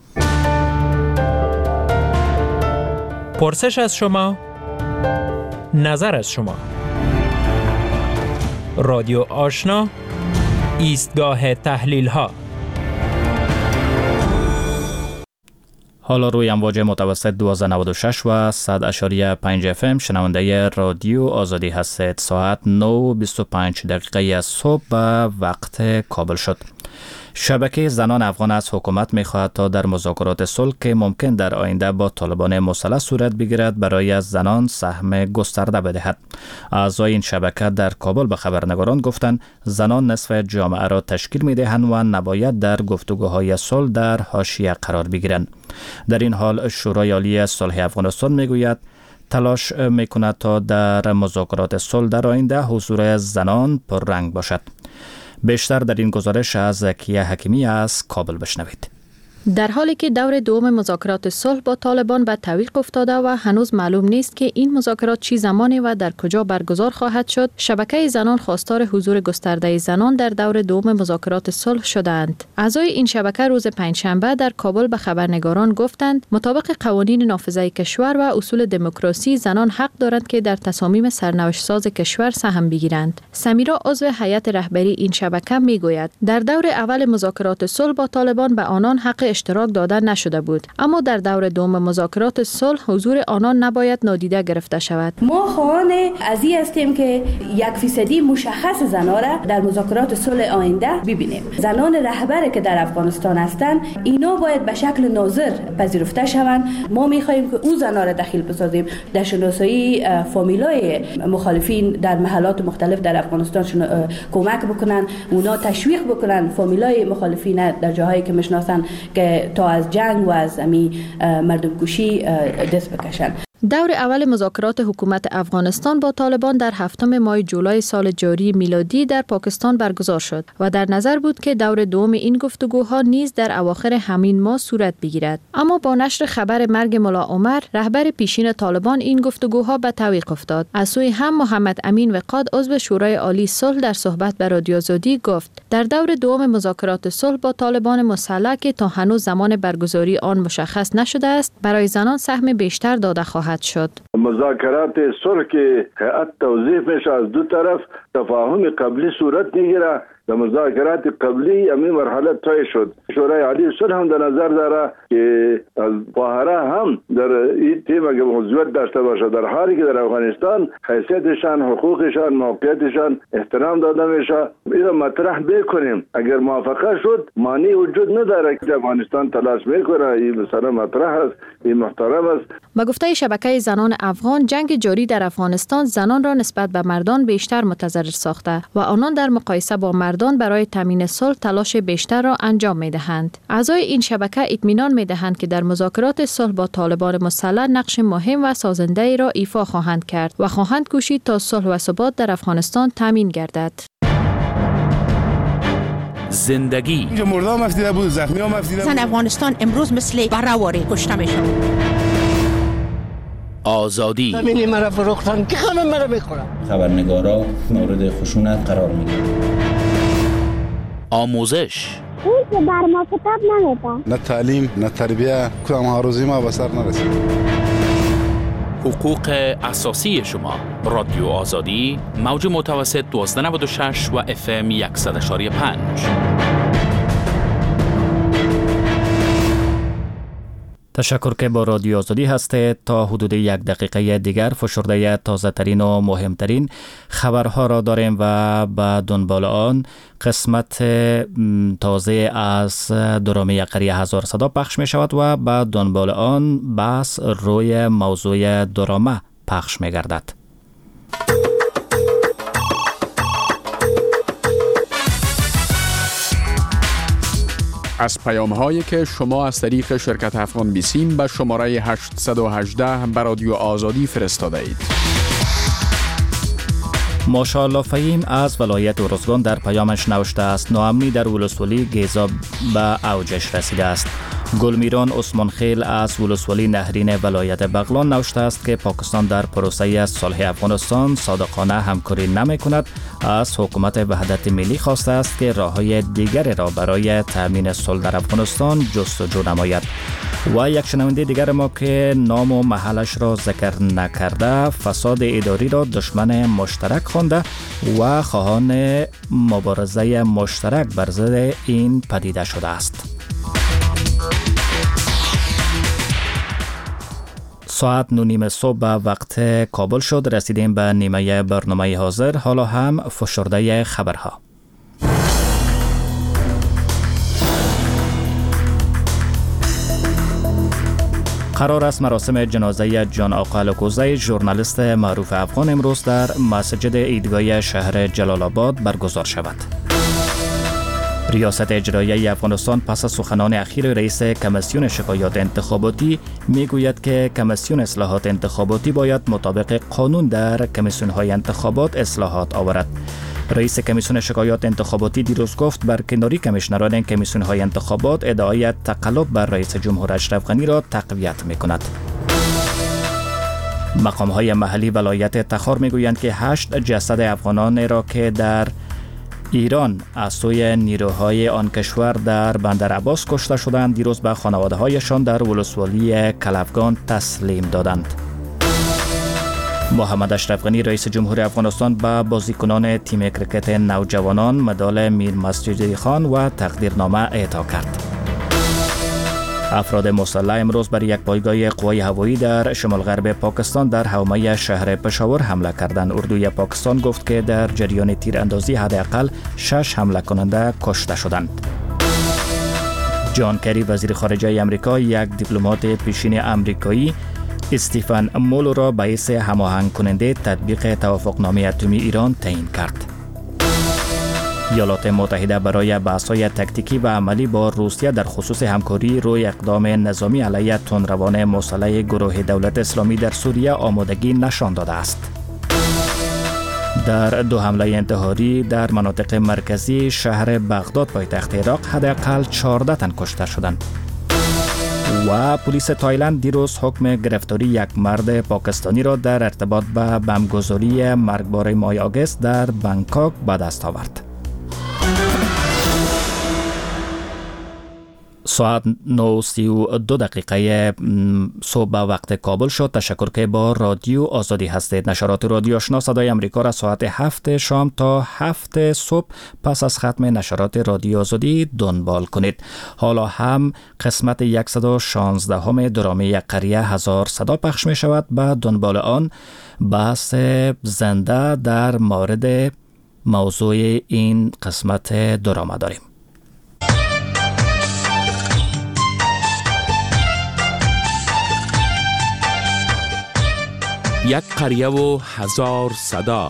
پرسش از شما، نظر از شما. رادیو آشنا، ایستگاه تحلیل ها. حالا روی امواج متوسط دوازده نود و شش و صد اشاری پنج اف ام شنونده رادیو آزادی هستید. ساعت نه و بیست و پنج دقیقه از صبح به وقت کابل شد. شبکه زنان افغان از حکومت می‌خواهد تا در مذاکرات صلح که ممکن در آینده با طالبان مسلح صورت بگیرد برای از زنان سهم گسترده بدهد. اعضای این شبکه در کابل به خبرنگاران گفتند زنان نصف جامعه را تشکیل می‌دهند و نباید در گفتگوهای صلح در حاشیه قرار بگیرند. در این حال شورای عالی صلح افغانستان می‌گوید تلاش می‌کند تا در مذاکرات صلح در آینده حضور زنان پررنگ باشد. بیشتر در این گزارش از زکیه حکیمی از کابل بشنوید. در حالی که دور دوم مذاکرات صلح با طالبان به تعویق افتاده و هنوز معلوم نیست که این مذاکرات چی زمانی و در کجا برگزار خواهد شد، شبکه زنان خواستار حضور گسترده زنان در دور دوم مذاکرات صلح شدند. اعضای این شبکه روز پنجشنبه در کابل به خبرنگاران گفتند مطابق قوانین نافذه کشور و اصول دموکراسی زنان حق دارند که در تصامیم سرنوشت ساز کشور سهم بگیرند. سمیرا عضو هیئت رهبری این شبکه میگوید در دور اول مذاکرات صلح با طالبان به آنان حق اشتراک داده نشده بود، اما در دور دوم مذاکرات صلح حضور آنان نباید نادیده گرفته شود. ما خواهان از این هستیم که یک فیصدی مشخص زنان را در مذاکرات صلح آینده ببینیم. زنان رهبر که در افغانستان هستند اینا باید به شکل ناظر پذیرفته شوند. ما می‌خواهیم که او زنان را دخیل بسازیم در شناسایی فامیلای مخالفین در محلات مختلف در افغانستان کمک بکنن، اونا تشویق بکنن فامیلای مخالفین در جاهایی که میشناسن که تا از جنگ و از امی مردم کشی دست بکشن. دور اول مذاکرات حکومت افغانستان با طالبان در هفتم ماه جولای سال جاری میلادی در پاکستان برگزار شد و در نظر بود که دور دوم این گفتگوها نیز در اواخر همین ماه صورت بگیرد. اما با نشر خبر مرگ ملا عمر رهبر پیشین طالبان این گفتگوها به تعویق افتاد. از سوی هم محمد امین وقاد عضو شورای عالی صلح در صحبت به رادیو آزادی گفت در دور دوم مذاکرات صلح با طالبان مسلح که تا هنوز زمان برگزاری آن مشخص نشده است برای زنان سهم بیشتر داده خواهد شد. مذاکرات صلح که هیئت توضیح میشه از دو طرف تفاهم قبلی صورت میگیره. در مذاکرات قبلی امی مرحله طی شد. شورای عالی صلح هم در نظر داره که از قاهره هم در این تیم اگه موضوعیت داشته باشه در حالی که در افغانستان حیثیتشان، حقوقشان، موقعیتشان احترام داده میشه. اینو مطرح بکنیم. اگر موافقه شد معنی وجود نداره که افغانستان تلاش میکنه. این مثلا مطرح است، این محترم است. با گفته شبکه زنان افغان جنگ جاری در افغانستان زنان را نسبت به مردان بیشتر متضرر ساخته و آنان در مقایسه با مردان برای تامین صلح تلاش بیشتر را انجام می‌دهند. اعضای این شبکه اطمینان می‌دهند که در مذاکرات صلح با طالبان مسلح نقش مهم و سازنده‌ای را ایفا خواهند کرد و خواهند کوشید تا صلح و ثبات در افغانستان تامین گردد. زندگی مردم افتیده بود، زخمی هم افتیده بود. زن افغانستان امروز مثل بره‌واره کشته میشن. آزادی همین مرا فروختن که همه مرا میخورن. خبرنگارا مورد خشونت قرار میگیرن. آموزش اون که بر ما کتاب نمیده. نه تعلیم نه تربیه کدام هاروزی ما به سر نرسید. حقوق اساسی شما. رادیو آزادی موج متوسط دوازده نود و شش و اف ام صد و پنج. تشکر که با رادیو آزادی هستید. تا حدود یک دقیقه دیگر فشرده تازه ترین و مهمترین خبرها را داریم و به دنبال آن قسمت تازه از درامه قریه هزار صدا پخش می شود و به دنبال آن بحث روی موضوع درامه پخش می گردد. از پیام هایی که شما از طریق شرکت افغان بیسیم به شماره هشتصد و هجده به رادیو آزادی فرستاده اید. ماشاءالله فهیم از ولایت ارزگان در پیامش نوشته است ناامنی در ولسوالی گیزا به اوجش رسیده است. گلمیران عثمان خیل از ولسوالی نهرین ولایت بغلان نوشته است که پاکستان در پروسه صلح افغانستان صادقانه همکاری نمی کند. از حکومت وحدت ملی خواسته است که راههای دیگری را برای تامین صلح در افغانستان جستجو نماید. و یک شنونده دیگر ما که نام و محلش را ذکر نکرده فساد اداری را دشمن مشترک خوانده و خواهان مبارزه مشترک بر ضد این پدیده شده است. ساعت نو نیم صبح به وقت کابل شد. رسیدیم به نیمه برنامه حاضر. حالا هم فشرده خبرها. قرار است مراسم جنازه جان آقا الکوزی ژورنالیست معروف افغان امروز در مسجد عیدگاه شهر جلال آباد برگزار شود. ریاست اجرایی افغانستان پس از سخنان اخیر رئیس کمیسیون شکایات انتخاباتی میگوید که کمیسیون اصلاحات انتخاباتی باید مطابق قانون در کمیسیون‌های انتخابات اصلاحات آورد. رئیس کمیسیون شکایات انتخاباتی دیروز گفت برکناری کمیشنران کمیسیون‌های انتخابات ادعای تقلب بر رئیس جمهور اشرف غنی را تقویت می‌کند. مقام‌های محلی ولایت تخار میگویند که هشت جسد افغانان را که در ایران از سوی نیروهای آن کشور در بندر عباس کشته شدند دیروز به خانواده‌هایشان در ولسوالی کلفگان تسلیم دادند. محمد اشرف غنی رئیس جمهور افغانستان به بازیکنان تیم کرکت نوجوانان مدال میر مسجدی خان و تقدیرنامه اعطا کرد. افراد مسلح امروز بر یک پایگاه قوای هوایی در شمال غرب پاکستان در حومه شهر پشاور حمله کردند. اردوی پاکستان گفت که در جریان تیراندازی حداقل شش حمله کننده کشته شدند. جان کری وزیر خارجه آمریکا یک دیپلمات پیشین آمریکایی استیفن مولو را باعث هماهنگ کننده تطبیق توافقنامه اتمی ایران تعیین کرد. ایالات متحده برای بحث‌های تکتیکی و عملی با روسیه در خصوص همکاری روی اقدام نظامی علیه تندروان مسلح گروه دولت اسلامی در سوریه آمادگی نشان داده است. در دو حمله انتحاری در مناطق مرکزی شهر بغداد پایتخت عراق حداقل چهارده تن کشته شدند. و پلیس تایلند دیروز حکم گرفتاری یک مرد پاکستانی را در ارتباط به بمبگذاری مرگبار ماه آگوست در بانکوک به دست آورد. ساعت نه سی و دو دقیقه صبح به وقت کابل شد. تشکر که با رادیو آزادی هستید. نشرات رادیو آشنا صدای امریکا را ساعت هفت شام تا هفت صبح پس از ختم نشرات رادیو آزادی دنبال کنید. حالا هم قسمت صد و شانزده همه درامه قریه هزار صدا پخش می شود. به دنبال آن بحث زنده در مورد موضوع این قسمت درامه داریم. یک قریه و هزار صدا.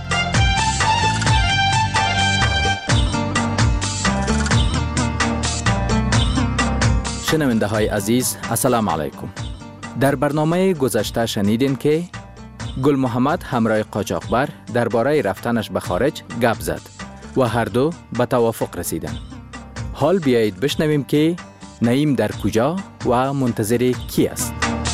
شنونده های عزیز السلام علیکم. در برنامه گذشته شنیدین که گل محمد همراه قاچاقبر درباره رفتنش به خارج گپ زد و هر دو به توافق رسیدند. حال بیایید بشنویم که نعیم در کجا و منتظر کی است.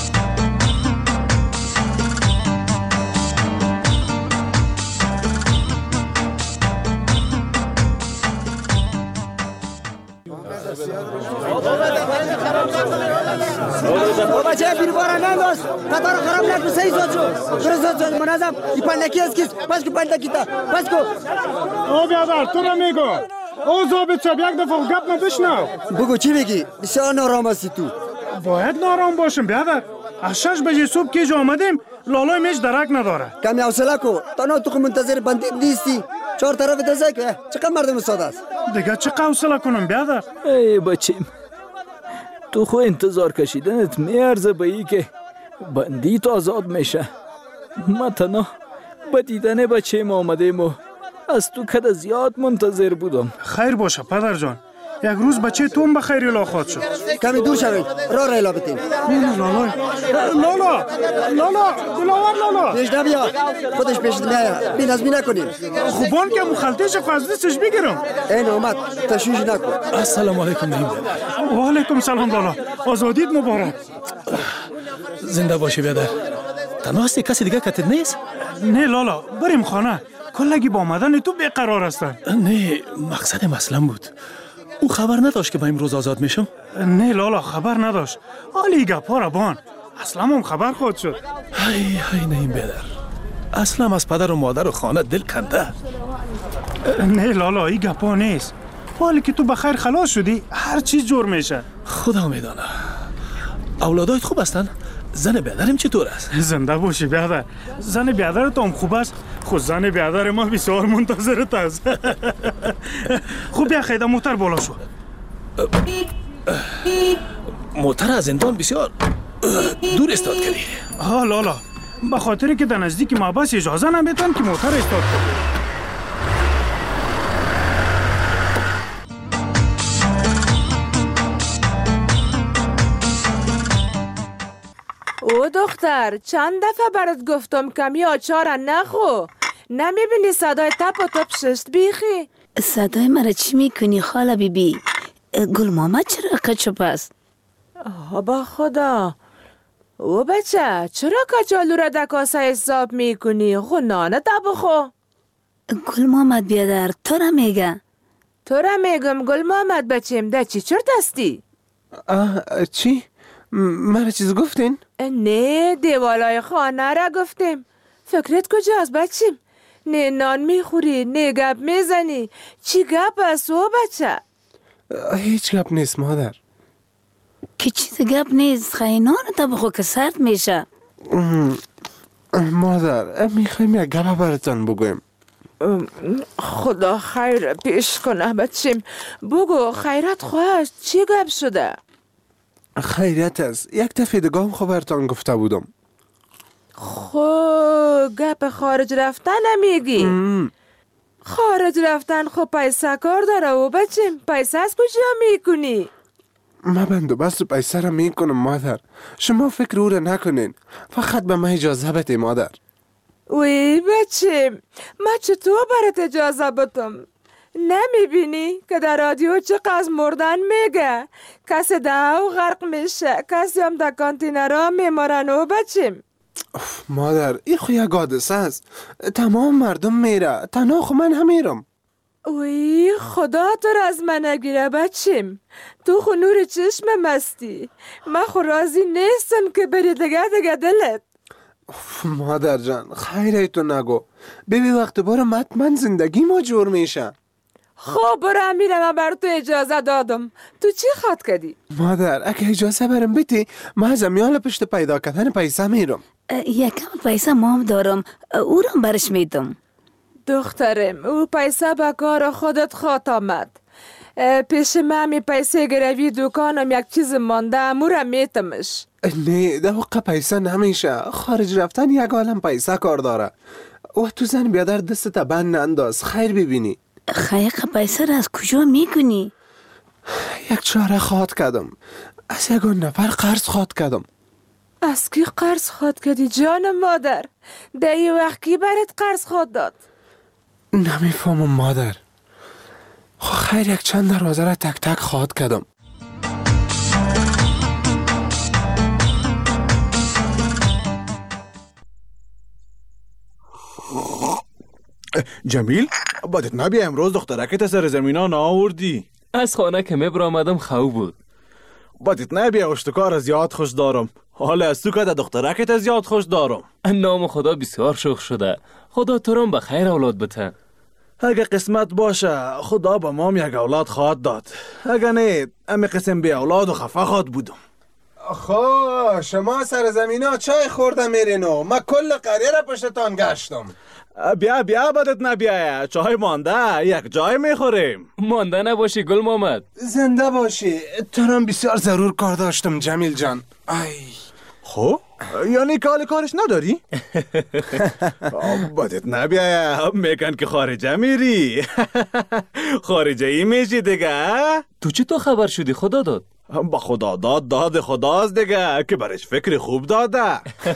بچه بیر بارا ننداز قطار خراب نکن صحیح زود شو درست زود منظم این پندکی از کیست پس کو پندکی تا پس کو او بیادر تو رو میگو او ضابط شب یک دفعه گپ ما بشنو بگو چی میگی بسیار نارام هستی تو باید نارام باشم بیادر از شش بجه صبح که جو آمدیم لالای میش درک نداره کمی حوصله کو تنها تو منتظر بندید نیستی چهار طرف دزک چقدر مردم ساده است دیگه چقدر حوصله کنم بیادر ای بچیم تو خو انتظار کشیدنت میارزه به ای که بندیت آزاد میشه. ما تنها به دیدن بچه ما آمدیم و از تو کده زیاد منتظر بودم. خیر باشه پدر جان یک روز بچه توم به خیر الا خواهد شد. کمی دور شوید، راه را الا بتیم. لالا لالا لالا دلاور لالا پیش نبیا، خودش پیش نمیاد. بی نظمی نکنیم. خوبان که مخالطهش از دستش بگیرم. این اومد، تشویش نکن. السلام علیکم نیم. و علیکم سلام لالا. آزادیت مبارک. زنده باشی بیادر. تنها هستی، کسی دیگه کتت نیست؟ نه لالا، بریم خانه. کلگی با آمدن تو بیقرار هستن. نه، مقصد مسئله بود. او خبر نداشت که با امروز آزاد میشم؟ نه لالا، خبر نداشت. حالی گپا را بان. اصلا هم خبر خود شد. های های نیم بیادر. اصلا از پدر و مادر و خانه دل کنده. نه لالا، ای گپا نیست. حالی که تو بخیر خلاص شدی هر چیز جور میشه. خدا میدانه. اولادایت خوب هستن؟ زن بیادرم چطور است؟ زنده باشی بیادر. زن بیادرت هم خوب است. خود زن بیادر ما بسیار منتظرت است. خوب بیا خیده موتر بالا شو. موتر از زندان بسیار دور استاد کردی. ها لالا، به خاطر که در نزدیک محبس اجازه نمیدن که موتر استاد کنی. او دختر، چند دفعه برات گفتم کمی آچار نخو. نمیبینی صدای تپ و تپ ششت بیخی؟ صدای مرا چی میکنی خاله بی بی؟ گل ماما چرا کچوپ است؟ آه با خدا. او بچه، چرا کچالو را در کاسه حساب میکنی؟ خو نانه تا بخو. گل محمد بیادر، تو را میگه؟ تو را میگم گل محمد بچیم، ده چی چرت هستی؟ آه چی؟ مرا چیز گفتین؟ نه، دیوالای خانه را گفتیم. فکرت کجاست بچیم؟ نه نان میخوری، نه گپ میزنی. چی گپ است او بچه؟ هیچ گپ نیست مادر. که چیز گپ نیست، خیلی نان تا بخو که سرد میشه. مادر میخوایم یک گپ براتان بگویم. خدا خیر پیش کنه بچیم. بگو خیرت خواهد چی گپ شده؟ خیریت است. یک دفعه دیگه هم خبرتان گفته بودم. خو گپ خارج رفتن نمیگی؟ خارج رفتن خو پیسه کار داره و بچیم. پیسه از کجا میکنی؟ من بندوبست پیسه را میکنم مادر. شما فکر او را نکنین. فقط به من اجازه بده مادر. وی بچیم، من چطور برات اجازه بدم؟ نمیبینی که در رادیو چقدر مردن میگه؟ کسی دهو غرق میشه، کسی هم در کانتینرها میمارن و بچیم. مادر این خو یک حادثه است. تمام مردم میره، تنها خو من هم میرم. وی خدا تو را از من نگیره بچیم. تو خو نور چشم مستی. من خو راضی نیستم که بری دیگه دیگه دلت. مادر جان خیره تو نگو. ببی وقت برم حتما زندگی ما جور میشه. خب برم میرم، من بر تو اجازه دادم. تو چی خواد کردی؟ مادر اگه اجازه برم بیتی من از امیال پشت پیدا کردن پیسه میرم. یکم پیسه ما هم دارم، او رو برش میدم. دخترم او پیسه به کار خودت خواد آمد. پیش من می پیسه گروی دکانم یک چیز مانده امورم میتمش. نه ده حقه پیسه نمیشه. خارج رفتن یک عالم پیسه کار داره. و تو زن بیادر دستت بند ننداز. خیر ببینی. خیر پیسه را از کجا میکنی؟ یک چاره خواد کردم. از یکان نفر قرض خواد کردم. از کی قرض خواد کردی جان مادر؟ ده یه وقت کی برات قرض خواد داد؟ نمیفهمم مادر. خیر یک چند دروازه را تک تک خواد کردم. جمیل بادت نبیا امروز دخترکت سر زمینا ناوردی. از خانه که مبر آمدم خوب بود. بادت نبیا اشتکار زیاد خوش دارم. حالا از تو که دخترکت زیاد خوش دارم. نام خدا بسیار شوخ شده. خدا تو رو بخیر اولاد بته. اگه قسمت باشه خدا به مام یک اولاد خواهد داد. اگه نه امی قسم بی اولاد و خفه خواهد بودم. خب شما سر زمینا چای خورده میرینو. من کل قریه را پشتتان گشتم. بیا بیا بدت نبیایه. چای مانده یک جای میخوریم. مانده نباشی گل محمد. زنده باشی. تو هم بسیار ضرور کار داشتم جمیل جان. ای خب یعنی که حال کارش نداری؟ بدت نبیایا میگن که خارجه میری. خارجه ای میشی دیگه. تو چی تو خبر شدی خدا داد؟ با خدا داد داد خداست دیگه که برش فکر خوب داده.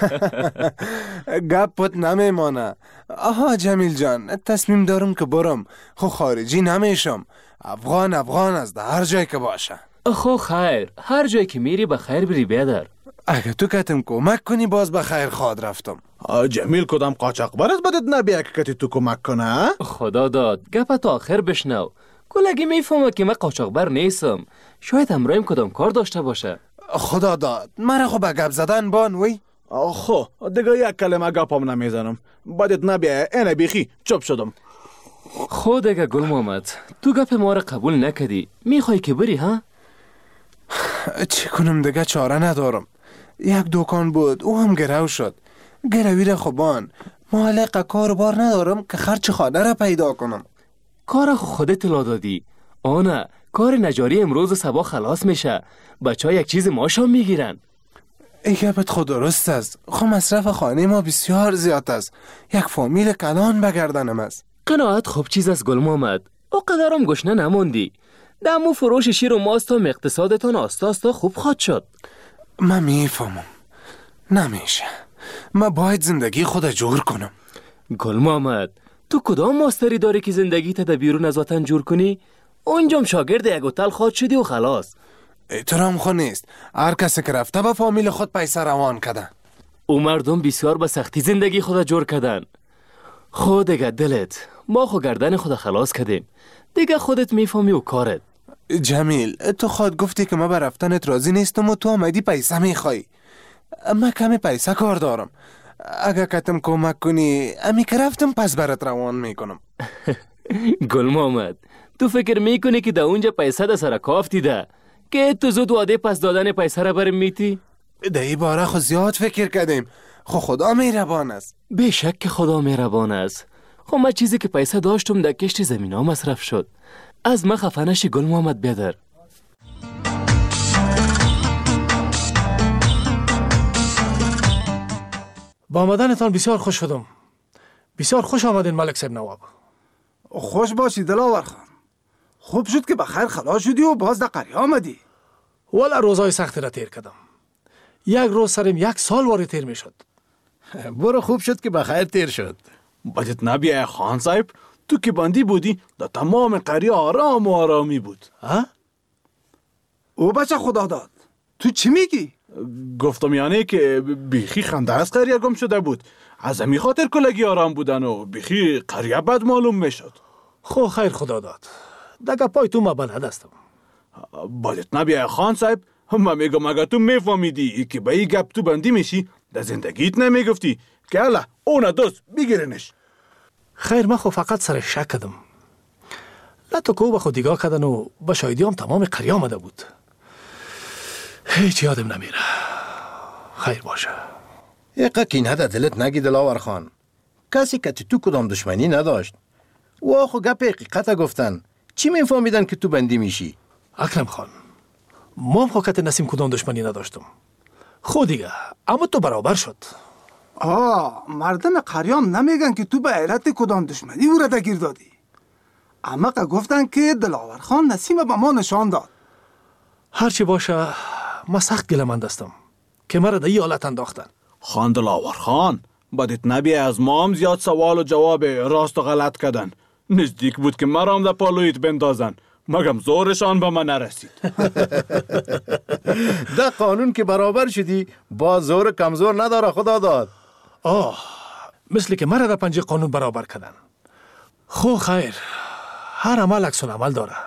گپت نمیمانه. آها جمیل جان، تصمیم دارم که برم. خو خارجی نمیشم. افغان افغان است هر جای که باشه. خو خیر، هر جایی که میری به خیر بری بیادر. اگه تو کتم کمک کنی باز به خیر خواد رفتم. جمیل کدام قاچاقبر است بدت نبیه که کتی تو کمک کنه؟ خدا داد گپ تا آخر بشنو. کلگی میفهمه که من قاچاقبر نیستم. شاید امرایم کدام کار داشته باشه. خدا داد مرا خو به گپ زدن بان وی. خو دیگه یک کلمه گپم نمیزنم. بدت نبیه اینه بیخی چپ شدم. خود دیگه گل محمد، تو گپ ما را قبول نکدی. میخوای که بری ها؟ چی کنم دیگه چاره ندارم. یک دکان بود او هم گرو شد. گروی را خوبان معلق کار بار ندارم که خرچ خانه را پیدا کنم. کار خودت لا دادی. آنه کار نجاری امروز صبح خلاص میشه. بچه ها یک چیز ماشا میگیرن. ای گپت خود درست است. خو مصرف خانه ما بسیار زیاد است. یک فامیل کلان بگردنم است. قناعت خوب چیز است گل محمد. او قدرم گشنه نموندی. دمو فروش شیر و ماست و اقتصادتان آستا آستا خوب خواد شد. من میفهمم. نمیشه. من باید زندگی خود جور کنم. گل محمد، تو کدام ماستری داری که زندگی تا در بیرون از وطن جور کنی؟ اونجام شاگرد یک هتل خواد شدی و خلاص. احترام خود نیست. هر کسی که رفته به فامیل خود پیسه روان کده. او مردم بسیار به سختی زندگی خود جور کردن. خود دیگه دلت، ما خود گردن خود خلاص کردیم. دیگه خودت میفهمی و کارت. جمیل، تو خود گفتی که ما به رفتنت راضی نیستم و تو آمدی پیسه میخوای. من کمی پیسه کار دارم. اگه کتم کمک کنی امی که رفتم پس برات روان میکنم. گل محمد، تو فکر میکنی که در اونجا پیسه در سر کافتی ده که تو زود واده پس دادن پیسه را برم میتی؟ در این باره خود زیاد فکر کردیم. خو خدا مهربان است. به شک که خدا مهربان است. خو من چیزی که پیسه داشتم در کشت زمین ها مصرف شد. از من خفه نشی گل محمد بیادر. با آمدنتان بسیار خوش شدم. بسیار خوش آمدین ملک صاحب نواب. خوش باشی دلاور خان. خوب شد که بخیر خلاص شدی و باز در قریه آمدی. والا روزای سختی را تیر کردم. یک روز سرم یک سال واری تیر می شد. برو خوب شد که بخیر تیر شد. بدت نبیه خان صاحب، تو که بندی بودی در تمام قریه آرام و آرامی بود. ها؟ او بچه خدا داد، تو چی میگی؟ گفتم یعنی که بیخی خنده از قریه گم شده بود. از همی خاطر کلگی آرام بودن و بیخی قریه بد معلوم میشد. خو خیر خدا داد. دگه پای تو ما بلد هستم. بدت نبیه خان صاحب، من میگم اگه تو میفهمیدی که به این گپ تو بندی میشی در زندگیت نمیگفتی که الله اون دوست بگیرنش. خیر من خو فقط سر شک کردم. لطو که او به خود دیگاه کردن و به شایدی هم تمام قریه آمده بود. هیچ یادم نمیره. خیر باشه. یقه کینه در دلت نگی دلاور خان. کسی که تو کدام دشمنی نداشت. و آخو گپ حقیقت گفتن. چی میفهمیدن که تو بندی میشی؟ اکرم خان، ما هم که نسیم کدام دشمنی نداشتم. خود دیگه اما تو برابر شد. آه مردم قریام نمیگن که تو به علت کدام دشمنی او را دگیر دادی. اما که گفتن که دلاور خان نسیم به ما نشان داد. هرچی باشه ما سخت گلمند هستم که مرا در این حالت انداختن. خان دلاور خان، بدت نبیه از ما هم زیاد سوال و جواب راست و غلط کردن. نزدیک بود که مرا هم در پالویت بندازن، مگم زورشان به من نرسید. ده قانون که برابر شدی با زور کمزور نداره خدا داد. آه مثل که مرا در پنجه قانون برابر کردن. خو خیر، هر عمل عکس العمل داره.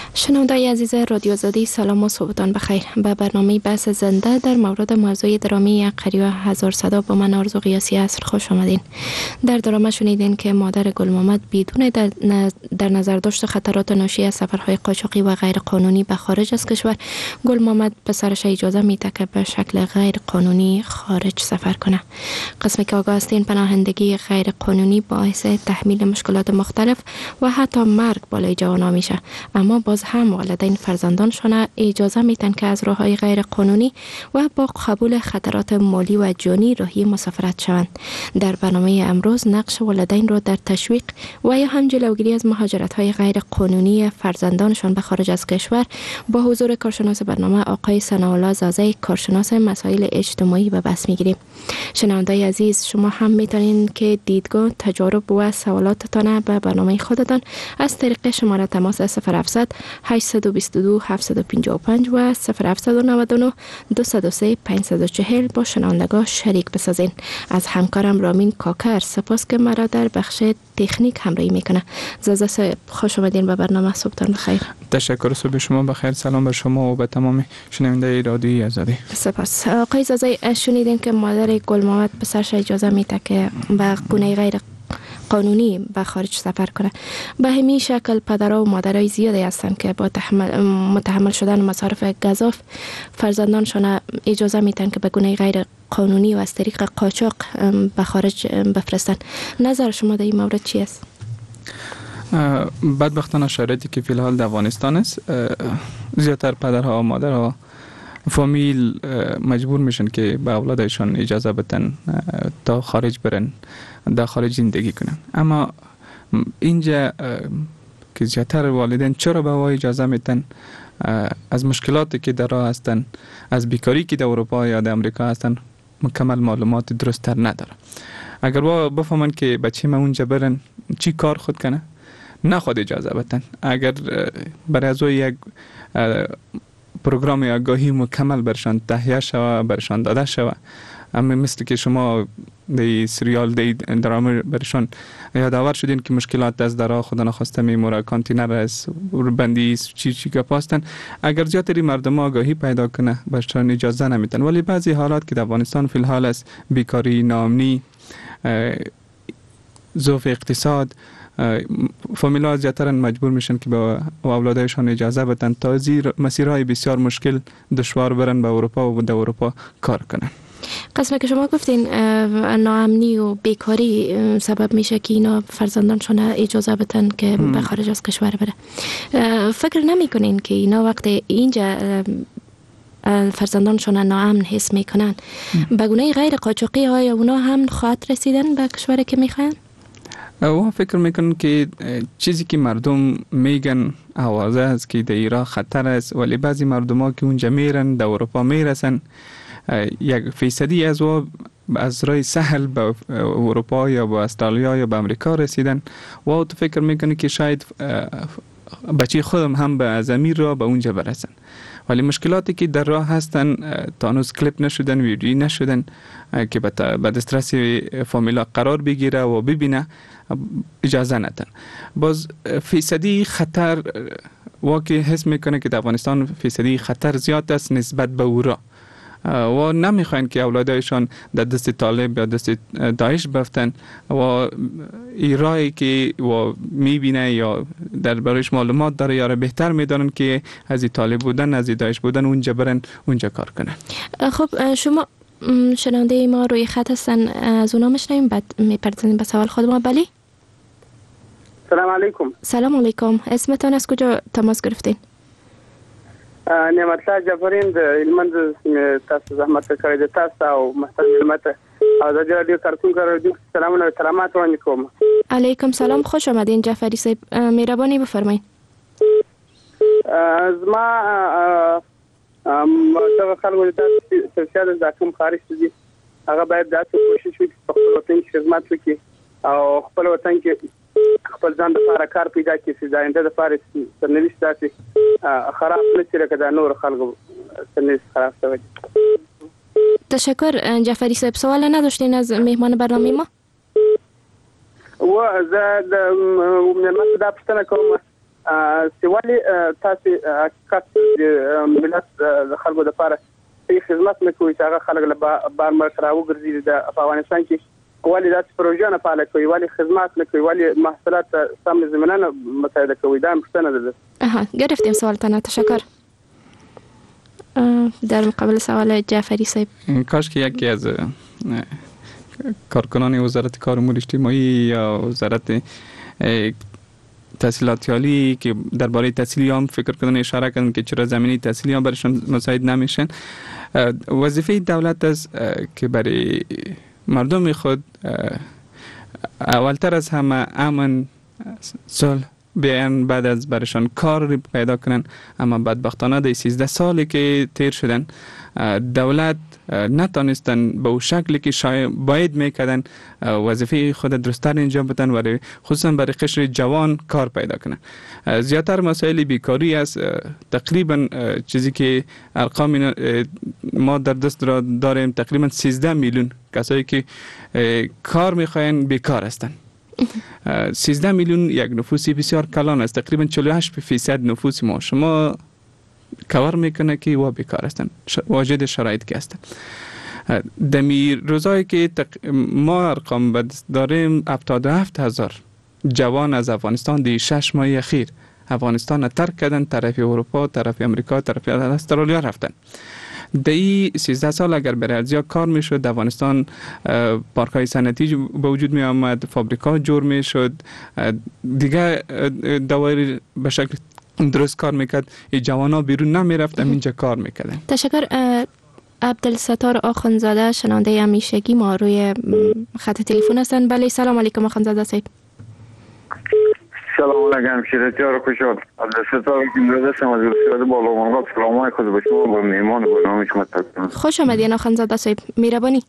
شنوندای عزیز رادیو آزادی، سلام و صبحتان بخیر. به برنامه بحث زنده در مورد موضوع درامی قریه هزار صدا با من آرزو قیاسی عصر خوش آمدین. در درامه شنیدین که مادر گل محمد بدون در, در نظر داشت خطرات ناشی از سفرهای قاچاقی و غیر قانونی به خارج از کشور، گل محمد پسرش اجازه میده که به شکل غیر قانونی خارج سفر کنه. قسمی که آگاه هستین، پناهندگی غیر قانونی باعث تحمیل مشکلات مختلف و حتی مرگ بالای جوانا میشه، اما باز هم والدین فرزندانشان اجازه میتن که از راههای غیر قانونی و با قبول خطرات مالی و جانی راهی مسافرت شوند. در برنامه امروز نقش والدین را در تشویق و یا هم جلوگیری از مهاجرت های غیر قانونی فرزندانشان به خارج از کشور با حضور کارشناس برنامه آقای ثناءالله زازی، کارشناس مسائل اجتماعی به بحث میگیریم. شنوندای عزیز، شما هم میتونین که دیدگاه، تجارب و سوالاتتان به برنامه خودتان از طریق شماره تماس صفر هفتصد هشتصد و بیست و دو هفتصد و پنجاه و پنج و صفر هفتصد و نود و نه دویست و سه پانصد و چهل با شنوندگاه شریک بسازین. از همکارم رامین کاکر سپاس که مرا در بخش تکنیک همراهی میکنه. زازا صاحب خوش آمدین به برنامه. صبحتان بخیر. تشکر. صبح شما بخیر. سلام بر شما و به تمام شنونده رادیوی آزادی. سپاس. آقای زازی، شنیدین که مادر گل محمد پسرش اجازه میده که به گونه غیر قانونی به خارج سفر کنه. به همین شکل پدرها و مادرای زیادی هستند که با تحمل متحمل شدن مصارف گزاف فرزندانشان اجازه میدن که به گونه غیر قانونی و از طریق قاچاق به خارج بفرستن. نظر شما در این مورد چی است؟ بدبختانه شرایطی که فی الحال در افغانستان است، زیادتر پدرها و مادرها فامیل مجبور میشن که به اولادشان اجازه بدن تا خارج برن، در خارج زندگی کنن. اما اینجا که زیادتر والدین چرا به وای اجازه میدن؟ از مشکلاتی که در راه هستن، از بیکاری که در اروپا یا در امریکا هستن، مکمل معلومات درست تر نداره. اگر با بفهمن که بچه ما اونجا برن چی کار خود کنه، نه خود اجازه بدن. اگر برای از یک پروگرام آگاهی مکمل برشان تهیه شوه، برشان داده شوه، اما مثل که شما دی سریال دی درامه برشان یادآور شدین که مشکلات از درا خدا نخواسته میموره، کانتینر از بندی چی چی که پاستن، اگر زیاتری مردم آگاهی پیدا کنه برشان اجازه نمیدن. ولی بعضی حالات که در افغانستان فی الحال است، بیکاری، ناامنی، ضعف اقتصاد، فامیل‌ها زیادتر مجبور میشن که با اولادایشان اجازه بدن تا زیر مسیرهای بسیار مشکل دشوار برن به اروپا و در اروپا کار کنن. قسمه که شما گفتین ناامنی و بیکاری سبب میشه که اینا فرزندانشون اجازه بدن که به خارج از کشور بره. فکر نمی کنین که اینا وقت اینجا فرزندانشون ناامن حس میکنن، به گونه غیر قاچاقی های اونا هم خواهد رسیدن به کشوری که میخوان؟ و فکر میکنم که چیزی که مردم میگن آوازه است که در ایران خطر است، ولی بعضی مردم ها که اونجا میرن در اروپا میرسن، یک فیصدی از و از رای سهل به اروپا یا به استرالیا یا به امریکا رسیدن و تو فکر میکنی که شاید بچه خودم هم به ازمیر را به اونجا برسن. ولی مشکلاتی که در راه هستن تا هنوز کلیپ نشدن، ویدیویی نشدن که به دسترس فامیلا قرار بگیره و ببینه، اجازه ندن. باز فیصدی خطر واقعی حس میکنه که در افغانستان فیصدی خطر زیاد است نسبت به او را و نمیخواین که اولادایشان در دست طالب یا دست داعش بفتن و ایرایی که و میبینه یا در برایش معلومات داره یا بهتر میدانن که از طالب بودن، از داعش بودن اونجا برن، اونجا کار کنن. خب شما شنونده ما روی خط هستن، از اونا میشنویم بعد میپردازیم به سوال خود ما. بله، سلام علیکم. سلام علیکم. اسمتان از کجا تماس گرفتین؟ نعمت الله جعفرین د هلمند تاسو زحمت کړی د تاسو او محترم ملت آزادی رادیو کارکونکو رادیو سلامونه و احترامات وړاندې کوم. علیکم سلام، خوش آمدین جعفری صاحب. مهربانی بفرمایید. زما دغه خلکو د تاسو ترشاد د کوم خارج دي هغه باید داسې کوشش وکړي په خپل وطن کې خدمت وکړي او خپل وطن کې خپل ځان لپاره کار پیدا کړي چې د آینده لپاره سرنوشت داسې خراب نه شي لکه د نور خلکو سرنوشت خراب شوی. تشکر جعفری صاحب. سوال نداشتین از مهمان برنامه ما؟ و زه د مهمان دا پوښتنه کوم سیوالی تاسو حقیقت د ملت د خلکو لپاره په خدمت نه کوي چې هغه خلک له بار مرکه راوګرځي د افغانستان کې ولی داسې پروژه نه فعاله کوي ولی خدمات نه کوي ولی محصولات سم زمینه نه مساعده کوي دا مشتنه ده. آها گرفتیم سوالتان. تشکر. در مقابل سوال جعفری صاحب، کاش که یکی از کارکنان وزارت کار امور اجتماعی یا وزارت تحصیلات عالی که درباره تحصیلی هم فکر کردن اشاره کردن که چرا زمینی تحصیلی هم برشان مساعد نمیشن. وظیفه دولت است که برای مردم خود اولتر از همه امن، صلح بیان بعد از برشان کار پیدا کنن. اما بدبختانه در سیزده سالی که تیر شدن دولت نتانستن به اون شکلی که شاید باید میکردن وظیفه خود درستر انجام بدن و خصوصا برای قشر جوان کار پیدا کنن. زیادتر مسائل بیکاری است. تقریبا چیزی که ارقام ما در دست را داریم تقریبا سیزده میلیون کسایی که کار میخواین بیکار هستند. سیزده میلیون یک نفوسی بسیار کلان است. تقریبا چهل و هشت فیصد نفوس ما شما کار میکنه که و بیکار هستن، واجد شرایط که هستن. دمی روزایی که تق... ما ارقام داریم هفتاد و هفت هزار جوان از افغانستان دی شش ماه اخیر افغانستان ترک کردن، طرف اروپا، طرف امریکا، طرف استرالیا رفتن. دی سیزده سال اگر برای ارزیا کار میشد افغانستان پارک های صنعتی به وجود می آمد، فابریکا جور میشد، دیگه دوایر به شکل درست کار میکرد، این جوان ها بیرون نمی رفتن اینجا کار میکردن. تشکر. عبدالستار آخوندزاده شنونده همیشگی ما روی خط تلفن هستن. بله سلام علیکم آخوندزاده صاحب. سلام علیکم شیرتیار خوشحال. عبدالستار آخوندزاده هستم از روسیه بالا مانگاه. سلام های خود به شما و میمان برنامه شما تقدیم. خوش آمدین آخوندزاده صاحب. میربانی.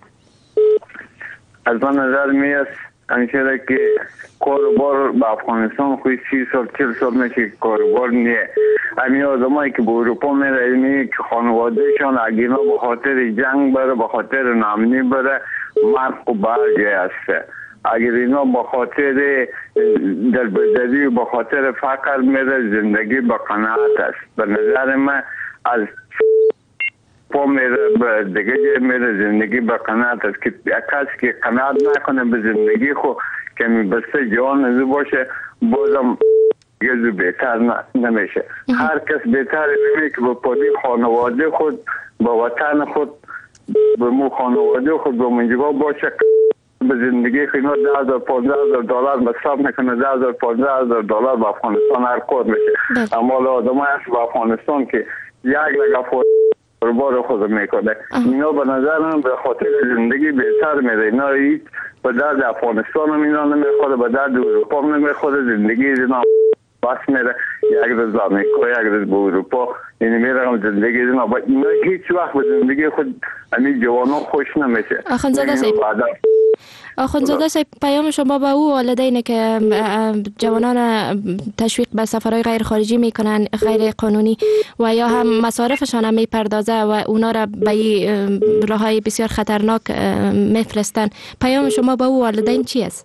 از من نظر میاد همیشه که کاروبار به افغانستان خوی سی سال چل سال میشه کاروبار نیه. همین آدمایی که به اروپا میره اینی که خانوادهشان اگینا به خاطر جنگ بره، به خاطر نامنی بره، مرد و برگه هسته. اگر اینا به خاطر در بدوی به خاطر فقر میره زندگی به قناعت است. به نظر من از پا میره به دیگه جای میره زندگی به قناعت است. که کسی که قناعت نکنه به زندگی خود که می بسته جوان ازو باشه بازم یزو بهتر نمیشه. هر کس بهتر نمیشه که به پادی خانواده خود به وطن خود به مو خانواده خود به منجبا باشه به زندگی خیلی ده هزار پانزده هزار دلار مصرف میکنه. ده هزار پانزده هزار دلار به افغانستان هر کار میشه. اما آدم هست به افغانستان که یک لگه کاروبار خود میکنه. اینا به نظر من به خاطر زندگی بهتر میره. اینا هیچ به درد افغانستان هم اینا نمیخوره، به درد اروپا هم نمیخوره. زندگی اینا بس میره یک روز به امریکا، یک روز به اروپا، یعنی میره هم زندگی اینا با اینا هیچ وقت به زندگی خود همین جوانان خوش نمیشه. آخوندزاده صاحب آخوندزاده صاحب پیام شما به او والدینه که جوانان تشویق به سفرهای غیر خارجی میکنن غیر قانونی و یا هم مصارفشان هم میپردازه و اونا را به راههای بسیار خطرناک میفرستن، پیام شما به او والدین چی است؟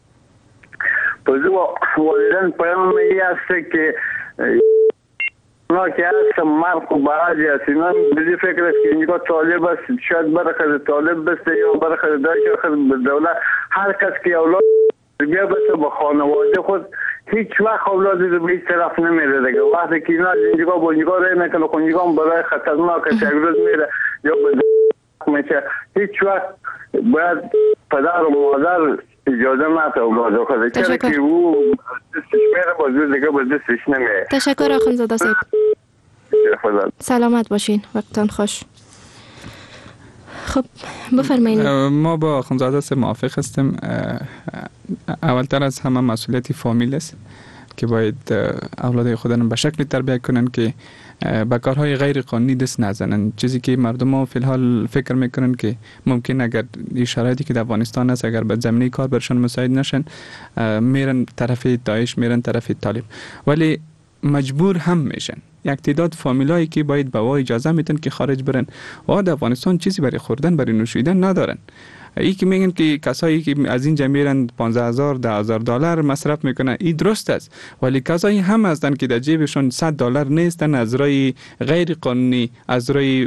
پس والدین پیام می است که اونا که هست مرد و برازی هست. اینا بزی فکر است که اینجا طالب است، شاید برخد طالب بسته یا برخد داشت به دولت. هر کس که اولاد بیا بسته با خانواده خود هیچ وقت اولادی رو به هیچ طرف نمیره دیگه. وقتی که اینا اینجا با اینجا رای میکنه خونجا برای خطرناک است، یک روز میره یا به میشه. هیچ وقت باید پدر و مادر اجازه نده اولاد خود. چرا که او دستش میره بازو دیگه با دستش نمیره. تشکر آخوندزاده صاحب. سلامت باشین، وقتتان خوش. خب بفرمایید. ما با آخوندزاده صاحب موافق هستیم. اولتر از همه مسئولیت فامیل است که باید اولاد خودشون به شکلی تربیت کنن که به کارهای غیر قانونی دست نزنن. چیزی که مردم ها فی الحال فکر میکنن که ممکن اگر این شرایطی که در افغانستان است اگر به زمینه کار برشان مساعد نشن میرن طرف داعش، میرن طرف طالب، ولی مجبور هم میشن. یک تعداد فامیلایی که باید به وا اجازه میتن که خارج برن و در افغانستان چیزی برای خوردن برای نوشیدن ندارن. ای که میگن که کسایی که از اینجا میرن پانزده هزار ده هزار دلار مصرف میکنن، این درست است، ولی کسایی هم هستن که در جیبشون صد دلار نیستن، از رای غیر قانونی، از رای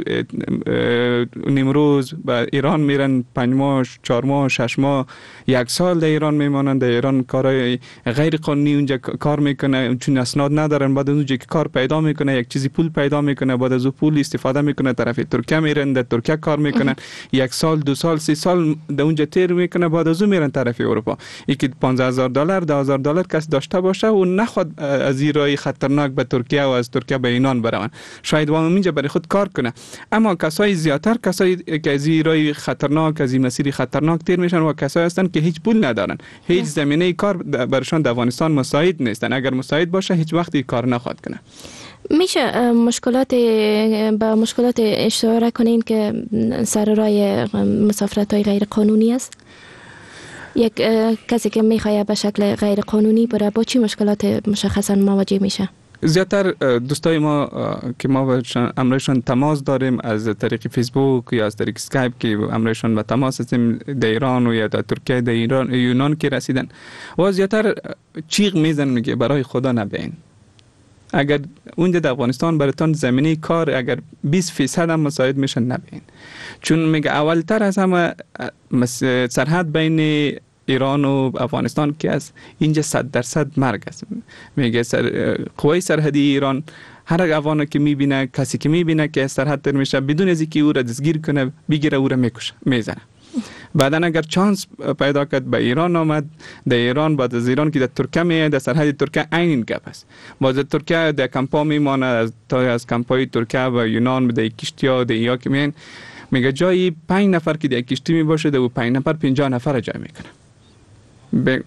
نیمروز به ایران میرن، پنج ماه چهار ماه شش ماه یک سال در ایران میمانند، در ایران کارهای غیر قانونی اونجا کار میکنه، چون اسناد ندارن، بعد اونجا که کار پیدا میکنه یک چیزی پول پیدا میکنه، بعد از پول استفاده میکنه طرف ترکیه میرن، در ترکیه کار میکنن یک سال دو سال سه سال در اونجا تیر میکنه، بعد از اون میرن طرف اروپا. یکی پانزده هزار دلار ده هزار دلار کس داشته باشه و نخواد از این راه خطرناک به ترکیه و از ترکیه به ایران برون، شاید وام اینجا برای خود کار کنه. اما کسای زیادتر کسایی که از این راه خطرناک، از این مسیر خطرناک تیر میشن و کسایی هستن که هیچ پول ندارن، هیچ زمینه کار برشان در افغانستان مساعد نیستن، اگر مساعد باشه هیچ وقتی کار نخواد کنه. میشه مشکلات با مشکلات اشاره کنین که سر راه مسافرت های غیر قانونی است؟ یک کسی که میخواد به شکل غیر قانونی بره با چی مشکلات مشخصا مواجه میشه؟ زیادتر دوستای ما که ما امرشون تماس داریم از طریق فیسبوک یا از طریق اسکایپ که امرشون به تماس هستیم در ایران و یا در ترکیه، در ایران یونان که رسیدن و زیادتر چیغ میزنن میگه برای خدا نبین، اگر اونجا در افغانستان براتون زمینه کار اگر بیست فیصد هم مساعد میشن نبین، چون میگه اولتر از همه سرحد بین ایران و افغانستان که است اینجا صد درصد مرگ است. میگه سر قوای سرحدی ایران هر افغان که میبینه، کسی که میبینه که سرحد تر میشه بدون از اینکه او را دستگیر کنه بگیره او را میکشه میزنه. بعدن اگر چانس پیدا کرد به ایران آمد، در ایران بعد از ایران که در ترکیه میاد، در سرحد ترکیه عین گپ است، باز ترکیه در کمپا میمانه، از تا از کمپای ترکیه و یونان به کشتی‌ها در یا که میان میگه جایی پنج نفر که در کشتی می باشه در پنج نفر پنجاه نفر جای میکنه. ب...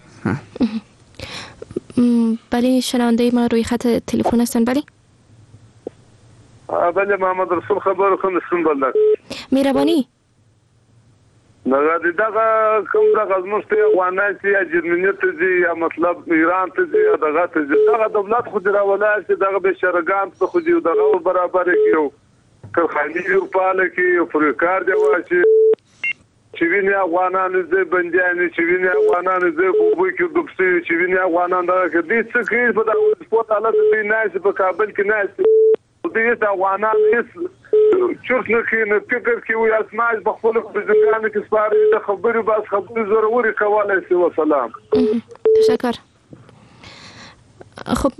بله شنونده ما روی خط تلفن هستن. بله بله محمد رسول خبر خون سنبال میربانی دغه دغه کوم دغه زموږ ته افغانان چې یا جرمني ته ځي یا مطلب ایران ته ځي دغه ته ځي دغه دولت خو دې راولای چې دغه به شرګان ته خو دې دغه برابر کیو که خالي اروپا لکه افریقا دی واشي چې ویني افغانان زه بنديان چې ویني افغانان زه په وګ کې دوبسي چې ویني افغانان دغه دې څه کې په دغه سپورت حالت دې نه په کابل کې نه دې افغانان هیڅ چرت نه کې نه فکر کې وي اسماء بخپل بزرګان کې سپاري د خبرې باز خبرې ضروري کولای شي. و سلام. تشکر. خب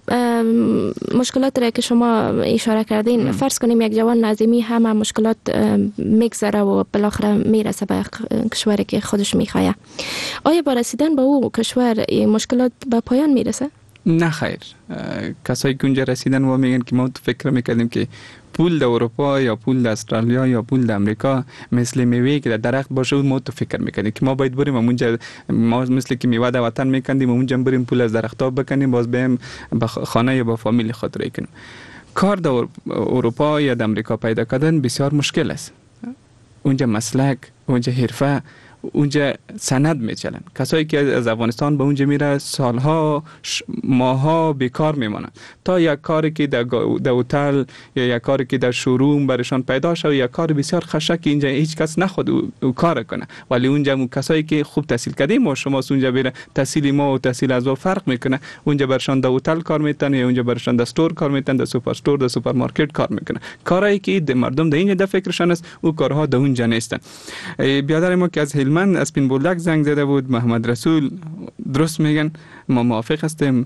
مشکلات را که شما اشاره کردین، فرض کنیم یک جوان نظامی همه مشکلات میگذره و بالاخره میرسه به کشوری که خودش میخواه، آیا با رسیدن به او کشور مشکلات به پایان میرسه؟ نه خیر، کسایی که اونجا رسیدن و میگن که ما فکر میکردیم که پول در اروپا یا پول در استرالیا یا پول در امریکا مثل میوه که در درخت باشه ما تو فکر میکنیم که ما باید بریم اونجا، ما مثل که میوه در وطن میکندیم اونجا بریم پول از درخت‌ها بکنیم باز بریم به خانه یا با فامیل خود رای کنیم. کار در اروپا یا در امریکا پیدا کردن بسیار مشکل است. اونجا مسلک، اونجا حرفه، اونجا سند میچلن. کسایی که از افغانستان به اونجا میره سالها ماها بیکار میمونن تا یک کاری که در در هتل یا یک کاری که در شوروم برشان پیدا شه، یک کار بسیار خشک اینجا هیچ کس نخواد او, او کار کنه، ولی اونجا کسایی که خوب تحصیل کردیم و شما اونجا بره تحصیل ما و تحصیل از او فرق میکنه، اونجا برشان در هتل کار میتن یا اونجا برشان در استور کار میتن، در سوپر استور در سوپرمارکت کار میکنه. کارهایی که مردم در اینجا در فکرشان است او کارها در اونجا نیستن. بیادر ما که از من از پین بولک زنگ زده بود، محمد رسول درست میگن، ما موافق هستیم.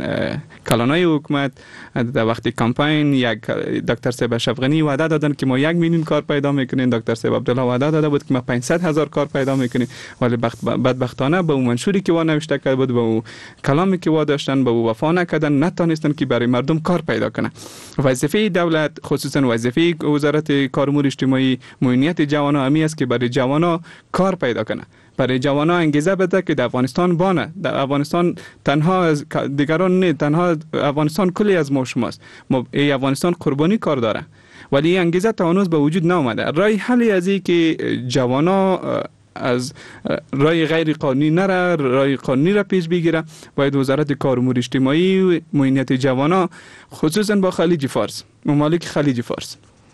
کلانای حکومت در وقت کمپین یک دکتر صاحب اشرف وعده دادن که ما یک میلیون کار پیدا میکنیم، دکتر صاحب عبدالله وعده داده بود که ما پانصد هزار کار پیدا میکنیم، ولی بدبختانه به اون منشوری که وا نوشته کرده بود، به اون کلامی که وا داشتن به اون وفا نکردن، نتونستن که برای مردم کار پیدا کنن. وظیفه دولت خصوصا وظیفه وزارت کار امور اجتماعی معینیت جوانان همی است که برای جوانان کار پیدا کنه، برای جوانان انگیزه بده که در افغانستان بانه. در افغانستان تنها از دیگران نه، تنها افغانستان کلی از ما شماست. ما ای افغانستان قربانی کار داره، ولی انگیزه تا هنوز به وجود نآمده. راه حلی از این که جوانا از راه غیر قانونی نره، راه قانونی را پیش بگیره، باید وزارت کار امور اجتماعی و معینیت جوانا خصوصا با خلیج فارس، ممالک خلیج فارس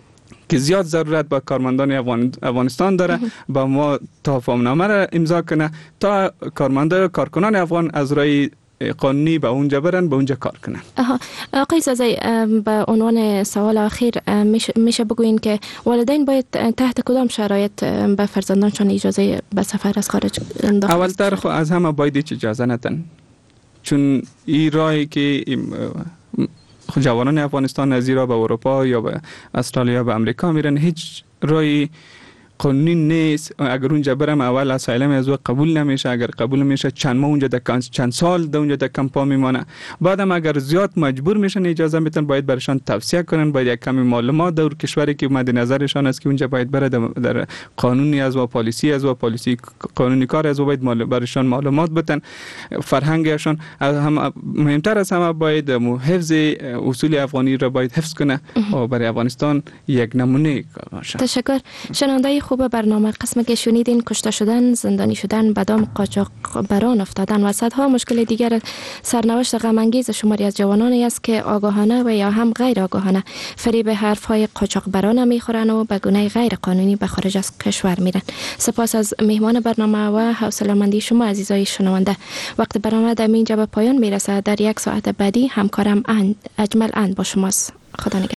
که زیاد ضرورت با کارمندان افغان افغانستان داره با ما تفاهمنامه را امضا کنه تا کارمندان کارکنان افغان از راه قانونی به اونجا برن به اونجا کار کنن. آها آقای زازی، به عنوان سوال اخیر میشه بگوین که والدین باید تحت کدام شرایط به فرزندانشان اجازه به سفر از خارج داخل؟ اولتر خو از همه باید اجازه ندن، چون این راهی که جوانان افغانستان از ایران به اروپا یا به استرالیا به امریکا میرن هیچ راهی قانونی نیست. اگر اونجا برم اول اسایلم از او قبول نمیشه، اگر قبول میشه چند ماه اونجا دکان چند سال در اونجا دکان پا میمونه. بعدم اگر زیاد مجبور میشن اجازه میتن باید برشان توصیه کنن، باید یک کمی معلومات در کشوری که مد نظرشان است که اونجا باید بره در قانونی از و پالیسی از و پالیسی قانونی کار از و باید برشان معلومات بدن. فرهنگشان هم مهمتر از همه باید حفظ اصول افغانی را باید حفظ کنه و برای افغانستان یک نمونه باشه. تشکر. شنونده خوب برنامه، قسم که شنیدین کشته شدن، زندانی شدن، به دام قاچاقبران افتادن و صدها مشکل دیگر سرنوشت غم انگیز شماری از جوانانی است که آگاهانه و یا هم غیر آگاهانه فریب حرفهای قاچاقبران میخورن و به گونه غیر قانونی به خارج از کشور میرن. سپاس از مهمان برنامه و حوصله‌مندی شما عزیزای شنونده. وقت برنامه در اینجا به پایان میرسه. در یک ساعت بعدی همکارم اجمل اند با شماست. خدا نگهدار.